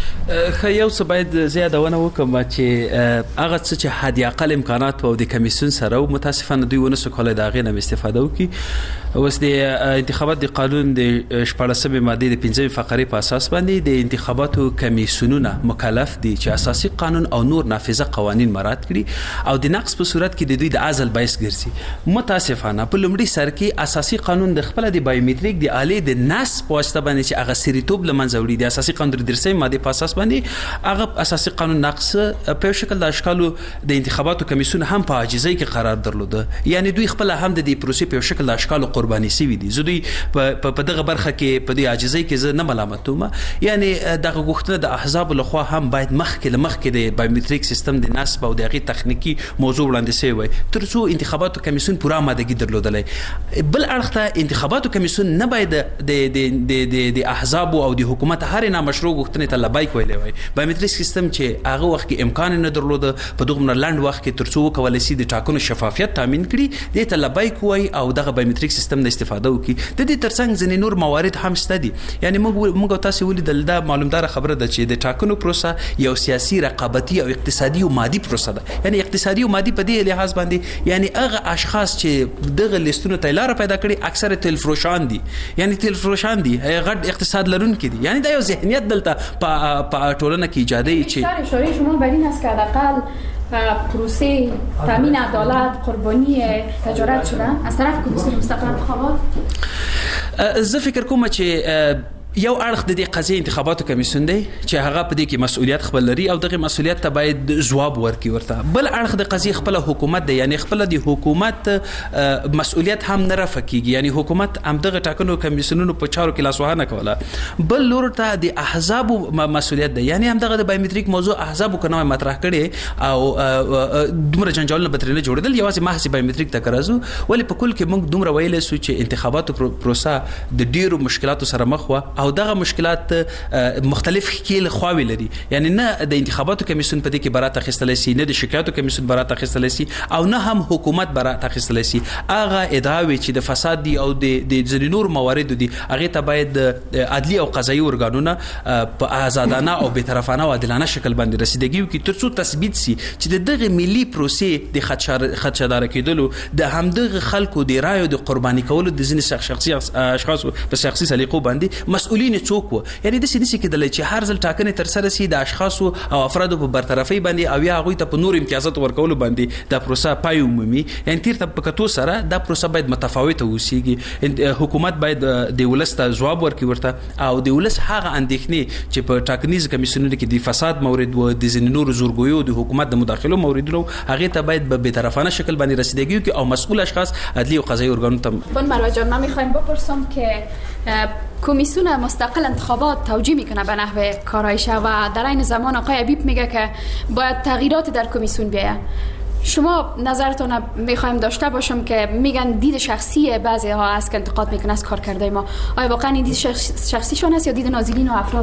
خو یو څه باید زیادونه وکم چې هغه څه چې حد اقل امکانات او د کمیسیون سره او متاسفانه دوی ونه سو کولای دا غي نه استفاده وکي. اوس د انتخابات د قانون د شپږمې ماده د پنځمې فقره په اساس باندې د انتخاباتو کمیسیونونه مکلف دي چې اساسي قانون او نور نافذه قوانين مراعات کړي او د نقص په صورت کې د دوی د ازل باعث ګرځي. متاسفانه په لومړي سر کې اساسي قانون د خپل د بایومټریک د آلې د نس په واسطه باندې چې هغه سریتوب لمنځه وړي د اساسي قانون د درسمې ماده باندې په اساس باندې هغه اساسي قانون نقص په شکل د اشکالو د انتخاباتو کمیسیون هم په عاجزۍ کې قرار درلوده. یعنی دوی خپل هم د دې پروسې په شکل د اشکالو قرباني سوي دي. زه دوی په دغه برخه کې په دې عاجزۍ کې زه نه ملامتوم. یعنی دغه غوښتنه د احزاب لخوا هم باید مخکې لمخکې د بایومټریک سیستم د نصب او دغه تخنیکی موضوع وړاندې شوی وي ترڅو انتخاباتو کمیسیون پوره آمادګي درلودلای. بل اړخ ته انتخاباتو کمیسیون نه باید د د د د احزاب او د حکومت هر نه مشروع غوښتنې ته لبیک ویلې وي. بایومټریک سیستم چې هغه وخت کې امکان نه درلوده په دغه لنډ وخت کې ترڅو کولای شي د ټاکنو شفافیت تامین کړي د ته لبیک وي او دغه بایومټریک سیستم د استفاده وکړي. د دې ترڅنګ ځینې نور موارد هم شته دي. یعنی موږ موږ تاسو ولیدل دا معلومدار خبره ده چې د ټاکنو پروسه یو سیاسي رقابتي او اقتصادي او مادي پروسه ده. یعنی اقتصادي او مادي په دې لحاظ باندې یعنی هغه اشخاص چې دغه لیستونو ته لار پیدا کړي اکثره تل فروشان دي. یعنی تل فروشان دي غټ اقتصاد لرونکي دي. یعنی دا یو ذهنیت دلته په په ټولنه کې ایجادي چې اشاره شما بر این است که حداقل پروسه تامین عدالت قربانی تجارت شدن از طرف کمیسیون مستقل انتخابات. زه فکر کوم چې یو اړخ د دې قضیه انتخاباتو کمیسیون دی چې هغه په دې کې مسؤلیت خپل لري او دغه مسؤلیت ته باید ځواب ورکړي ورته. بل اړخ د قضیه خپل حکومت دی. یعنی خپل د حکومت مسؤلیت هم نه رافقيږي. یعنی حکومت هم دغه ټاکنو کمیسیونونو په چارو کې لاسوهنه کوله. بل لور ته د احزاب مسؤلیت دی. یعنی هم دغه د بایومټریک موضوع احزاب کنه مطرح کړي او دومره جنجالونه بترنه جوړیدل یوازې محض بایومټریک ته کرازو. ولی په کل کې موږ دومره ویلې سو چې انتخاباتو پروسه د ډیرو مشکلاتو سره مخ و او دغه مشکلات مختلف کېل خواوي لري. یعنی نه د انتخاباتو کمیسیون په دې کې برات اخیستل شي نه د شکایتو کمیسیون برات اخیستل شي او نه هم حکومت برات اخیستل شي. هغه ادعاوي چې د فساد دي او د د نور موارد دي هغه ته باید عدلی او قضایي ارګانونه په آزادانه او بی‌طرفانه او عادلانه شکل باندې رسیدګي وکړي ترڅو تثبیت شي چې دغه ملي پروسې د خدشدار کېدلو د همدغه خلکو د رایو د قرباني کولو د ځینې شخصي اشخاص په شخصي سلیقو باندې مسؤلین څوک وو. یعنی د سې نشي کېدل چې هر ځل ټاکنې تر سره سي د اشخاصو او افرادو په برطرفي باندې او یا هغه ته په نور امتیازات ورکول باندې د پروسه پای عمومي. یعنی تیر ته په کتو سره د پروسه باید متفاوته وسیږي. حکومت باید د ولست ځواب ورکړي ورته او د ولست هغه اندېښنې چې په ټاکنیز کمیسیونونو کې د فساد مورد و د ځینې نور زورګویو د حکومت د مداخلو موردونو هغه ته باید به بی‌طرفانه شکل باندې رسیدګي وکړي او مسؤل اشخاص عدلی او قضایي ارګانو ته. بن مروه جان من میخوایم بپرسم که کمیسیون مستقل انتخابات توجیه میکنه به نحو کارایش و در این زمان آقای عبیب میگه که باید تغییرات در کمیسیون بیاید. شما نظرتون میخوایم داشته باشم که میگن دید شخصی بعضی ها است که انتقاد میکنه از کارکرده ما. آیا واقعا این دید شخصیشون است یا دید ناظرین و افراد؟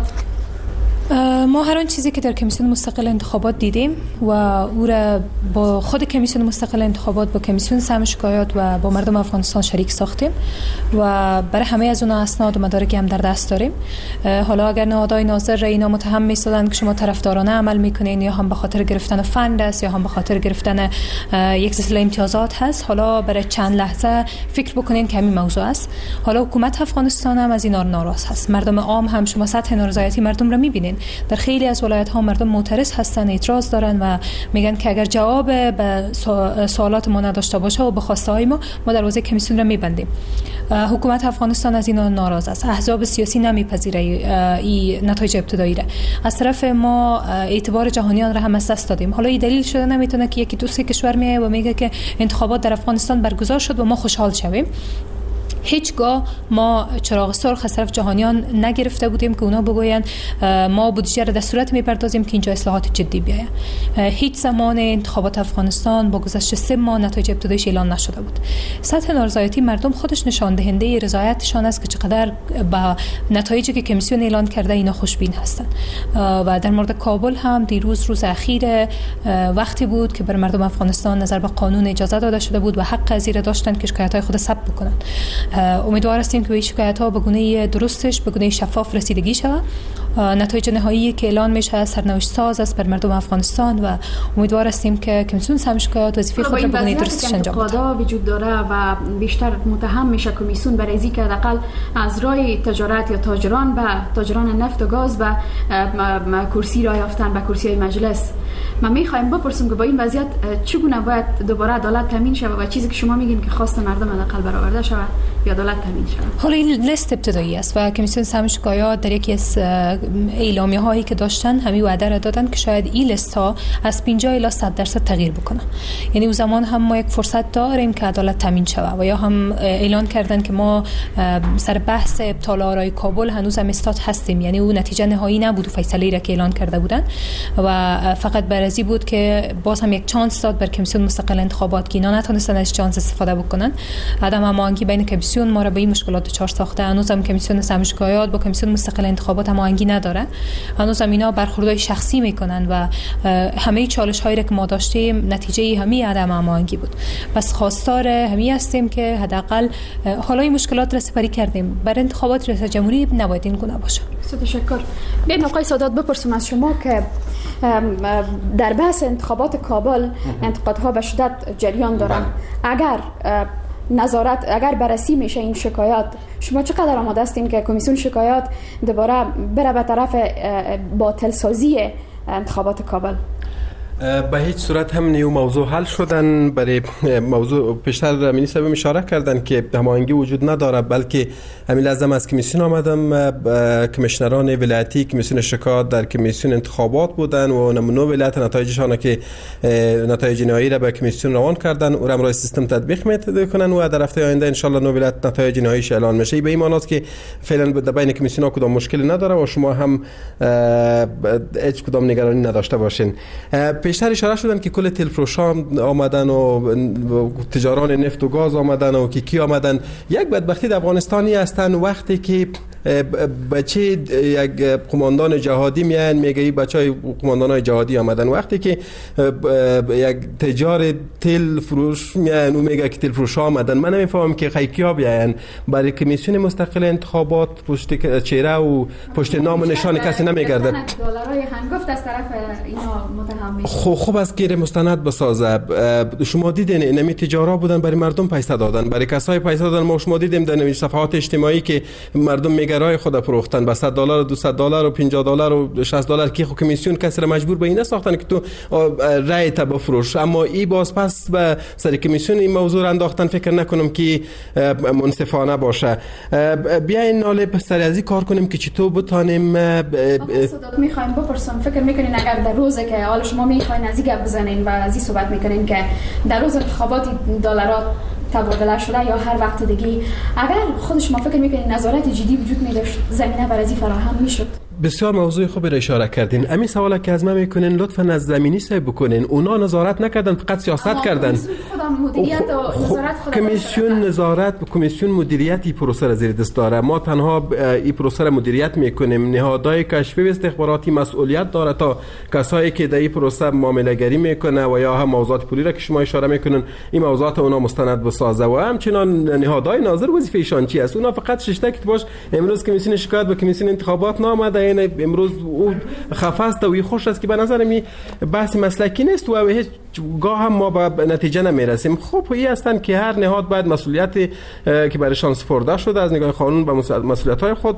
ما هر آن چیزی که در کمیسیون مستقل انتخابات دیدیم و او را با خود کمیسیون مستقل انتخابات با کمیسیون سهم شکایات و با مردم افغانستان شریک ساختیم و برای همه از اونها اسناد و مدارکی هم در دست داریم. حالا اگر نهادهای ناظر را اینا متهم می‌سازند که شما طرفدارانه عمل میکنین یا هم به خاطر گرفتن فند است یا هم به خاطر گرفتن یک سلسله امتیازات هست، حالا برای چند لحظه فکر بکنین که همین موضوع است. حالا حکومت افغانستان هم از اینا ناراض هست. مردم عام هم شما سطح نارضایتی مردم را می‌بینین. در خیلی از ولایت ها مردم معترض هستن، اعتراض دارن و میگن که اگر جواب به سوالات ما نداشته باشه و به خواسته های ما ما دروازه کمیسیون را میبندیم. حکومت افغانستان از اینا ناراض است. احزاب سیاسی نمیپذیره این نتایج ابتدایی را. از طرف ما اعتبار جهانیان را هم از دست دادیم. حالا این دلیل شده نمیتونه که یکی دوست کشور میاد و میگه که انتخابات در افغانستان برگزار شد و ما خوشحال شویم. هیچگاه ما چراغ سرخ از طرف جهانیان نگرفته بودیم که اونا بگوین ما بودجه را در صورت میپردازیم که اینجا اصلاحات جدی بیاید. هیچ زمان انتخابات افغانستان با گذشت سه ماه نتایج ابتداییش اعلان نشده بود. سطح نارضایتی مردم خودش نشان دهنده رضایتشان است که چقدر با نتایجی که کمیسیون اعلان کرده اینا خوشبین هستند. و در مورد کابل هم دیروز روز اخیر وقتی بود که بر مردم افغانستان نظر به قانون اجازه داده شده بود و حق از این داشتند که شکایت‌های خود ثبت بکنند. امیدوار هستیم که به این شکایت‌ها به گونه درستش به گونه شفاف رسیدگی شود. نتایج نهایی که اعلان میشه سرنوشت ساز است بر مردم افغانستان و امیدوار هستیم که کمیسیون سهم شکایات وظیفه خود را به گونه درستش انجام بده. انتقادها وجود داره و بیشتر متهم میشه کمیسیون برای اینکه حداقل از راه تجارت یا تاجران به تاجران نفت و گاز به کرسی را یافتن به کرسی مجلس من میخوایم بپرسم که با این وضعیت چگونه باید دوباره عدالت تامین شود و چیزی که شما میگین که خواست مردم حداقل برآورده شود یا عدالت تامین شود؟ حالا این لیست ابتدایی است و کمیسیون سهم شکایات در یکی از اعلامیه هایی که داشتن همین وعده را دادن که شاید این لیست ها از پنجاه الی صد درصد تغییر بکنه. یعنی اون زمان هم ما یک فرصت داریم که عدالت تامین شود و یا هم اعلان کردن که ما سر بحث ابطال آرای کابل هنوز هم استاد هستیم. یعنی اون نتیجه نهایی نبود و فیصله را که اعلان کرده بودن و فقط برازی بود که باز هم یک چانس داد بر کمیسیون مستقل انتخابات که اینا نتونستن از چانس استفاده بکنن. عدم هماهنگی بین کمیسیون ما را به این مشکلات دچار ساخته. هنوز هم کمیسیون سهم شکایات با کمیسیون مستقل انتخابات هماهنگی نداره. هنوز هم اینا برخوردهای شخصی میکنن و همه چالش هایی که ما داشتیم نتیجه همین عدم هماهنگی بود. بس خواستار همین هستیم که حداقل حالا این مشکلات را سپری کردیم. برای انتخابات ریاست جمهوری نباید این گونه باشه. تشکر. بیایم آقای سادات بپرسم از شما که در بحث انتخابات کابل انتقادها به شدت جریان دارن. اگر نظارت اگر بررسی میشه این شکایات، شما چقدر آماده هستین که کمیسیون شکایات دوباره بره به طرف باطل سازی انتخابات کابل؟ به هیچ صورت هم نیو موضوع حل شدن. برای موضوع پیشتر مینی صاحب اشاره کردن که هماهنگی وجود نداره، بلکه همین لازم است کمیسیون آمدم کمیشنران ولایتی کمیسیون شکایات در کمیسیون انتخابات بودن و نمونه ولایت نتایجشان که نتایج نهایی را به کمیسیون روان کردن او را امروز سیستم تطبیق میکنن و در هفته آینده ان شاء الله نو ولایت نتایج نهاییش اعلان میشه. به این معنی است که فعلا بین کمیسیون ها کدام مشکلی نداره و شما هم هیچ کدام نگرانی نداشته باشین. پیشتر اشاره شدن که کل تلفروشان آمدن و تجاران نفت و گاز آمدن و کی کی آمدن. یک بدبختی در افغانستانی هستن وقتی که بچه یک قماندان جهادی میان میگه این بچهای قماندانای جهادی آمدن، وقتی که یک تجار تل فروش میان و میگه که تل فروش آمدن. من نمیفهمم که خیکیا بیان برای کمیسیون مستقل انتخابات پشت چهره و پشت نام و نشان کسی نمیگرده. دلارای هنگفت از طرف اینا متهم میشه. خب خوب از غیر مستند بسازه. شما دیدین اینمی تجارا بودن برای مردم پیسه دادن، برای کسای پیسه دادن. ما شما دیدیم در صفحات اجتماعی که مردم میگرای خود فروختن با صد دلار و دویست دلار و پنجاه دلار و شصت دلار که خود کمیسیون کسی را مجبور به این ساختن که تو رای تا بفروش. اما این باز پس به سر کمیسیون این موضوع را انداختن. فکر نکنم که منصفانه باشه. بیاین ناله سر ازی کار کنیم که چطور بتانیم. میخوایم بپرسم فکر میکنین اگر در روزی که حالا شما میخواین از این گپ بزنین و از این صحبت میکنین که در روز انتخابات دلارات تبادله شده یا هر وقت دیگه، اگر خود شما فکر میکنین نظارت جدی وجود میداشت زمینه برای فراهم میشد؟ بسیار موضوع خوبی را اشاره کردین. امی سوالا که از من میکنین لطفا از زمینی سعی بکنین. اونا نظارت نکردن، فقط سیاست کردن. مدیریت و نظارت کمیسیون نظارت و کمیسیون مدیریتی پروسه را زیر دست داره. ما تنها این پروسه را مدیریت میکنیم. نهادهای کشفی و استخباراتی مسئولیت داره تا کسایی که در این پروسه معامله گری میکنه و یا هم موضوعات پولی را که شما اشاره میکنین این موضوعات اونا مستند بسازه و همچنان نهادهای ناظر وظیفه ایشان چی است؟ اونا فقط شش که باش امروز کمیسیون شکایت به کمیسیون انتخابات نامده. این امروز او خفه است و خوش است که به نظر می بحث مسلکی نیست و هیچ گاه هم ما به نتیجه نمیرسیم. خب این هستن که هر نهاد باید مسئولیت که برایشان سپرده شده از نگاه قانون به مسئولیت‌های خود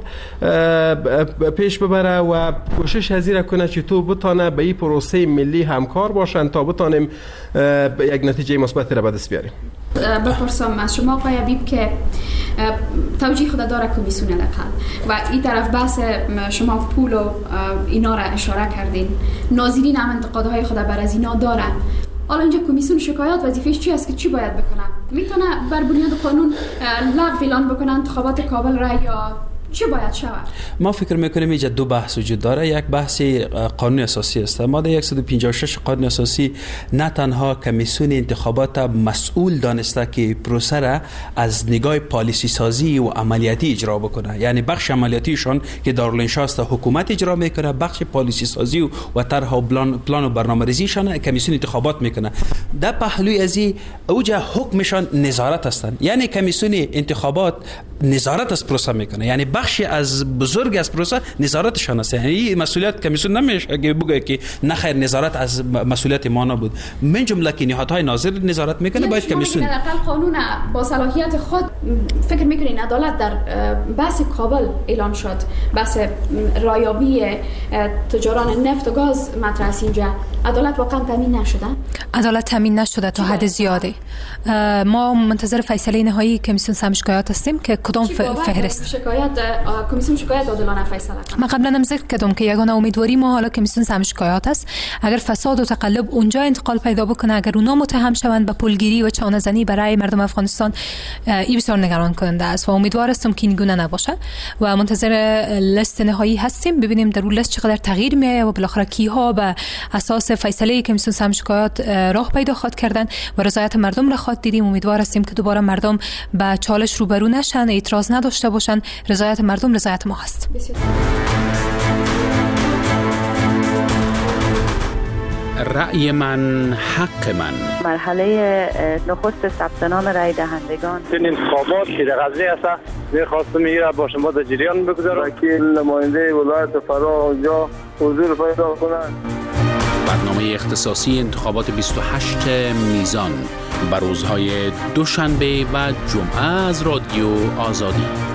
پیش ببره و کوشش هزینه کنه چطور بتونه به این پروسه ملی همکار باشن تا بتونیم یک نتیجه مثبت را به دست بیاریم. بپرسم از شما آقای حبیب که توجیه خود داره کمیسیون حداقل و این طرف بحث شما پول و اینا را اشاره کردین، ناظرین هم انتقادهای خود بر از اینا دارن. حالا اینجا کمیسیون شکایات وظیفه‌اش چی است که چی باید بکنه؟ میتونه بر بنیاد قانون لغو اعلان بکنه انتخابات کابل را یا چی باید شود؟ ما فکر میکنیم اینجا دو بحث وجود داره. یک بحث قانون اساسی است. ماده صد و پنجاه و شش قانون اساسی نه تنها کمیسیون انتخابات مسئول دانسته که پروسه را از نگاه پالیسی سازی و عملیاتی اجرا بکنه، یعنی بخش عملیاتیشون که دارالانشاست حکومت اجرا میکنه، بخش پالیسی سازی و, و طرح و پلان پلان و برنامه‌ریزیشون کمیسیون انتخابات میکنه. در پهلوی از اوجه حکمشان نظارت هستند، یعنی کمیسیون انتخابات نظارت از پروسه میکنه، یعنی بخشی از بزرگ از پروسه نظارتشان است. یعنی مسئولیت کمیسیون نمیشه که بگه که نخیر نظارت از مسئولیت ما نبود. من جمله که نهادهای ناظر نظارت میکنه باید کمیسیون در قانون با صلاحیت خود فکر میکنین عدالت در بحث کابل اعلان شد، بحث رایابی تجاران نفت و گاز مطرح است اینجا. عدالت واقعا تامین نشده؟ عدالت تامین نشده تا حد زیاده. ما منتظر فیصله نهایی کمیسیون سم شکایات هستیم که کدام فهرست شکایت کمیسیون شکایت عادلانه فیصله کنه. ما قبلا هم ذکر کردم که یگانه امیدواری ما حالا کمیسیون سم شکایات است. اگر فساد و تقلب اونجا انتقال پیدا بکنه، اگر اونا متهم شوند به پولگیری و چانه زنی برای مردم افغانستان، این بسیار نگران کننده است و امیدوار هستم که این گونه نباشه و منتظر لیست نهایی هستیم ببینیم در اون لیست چقدر تغییر میاد و بالاخره کیها به اساس فیصله کمیسیون سم شکایات راه پیدا خواهد کردن و رضایت مردم را خواهد دیدیم. امیدوار هستیم که دوباره مردم به چالش روبرو نشن، اعتراض نداشته باشن. رضایت مردم رضایت ما هست. رأی من حق من. مرحله نخست ثبت نام رای دهندگان. این انتخابات که در غزه است، می‌خواستم میره با شما در جریان بگذارم. وکیل نماینده ولایت فرا اونجا حضور پیدا کنند. برنامه اختصاصی انتخابات بیست و هشتم میزان بر روزهای دوشنبه و جمعه از رادیو آزادی.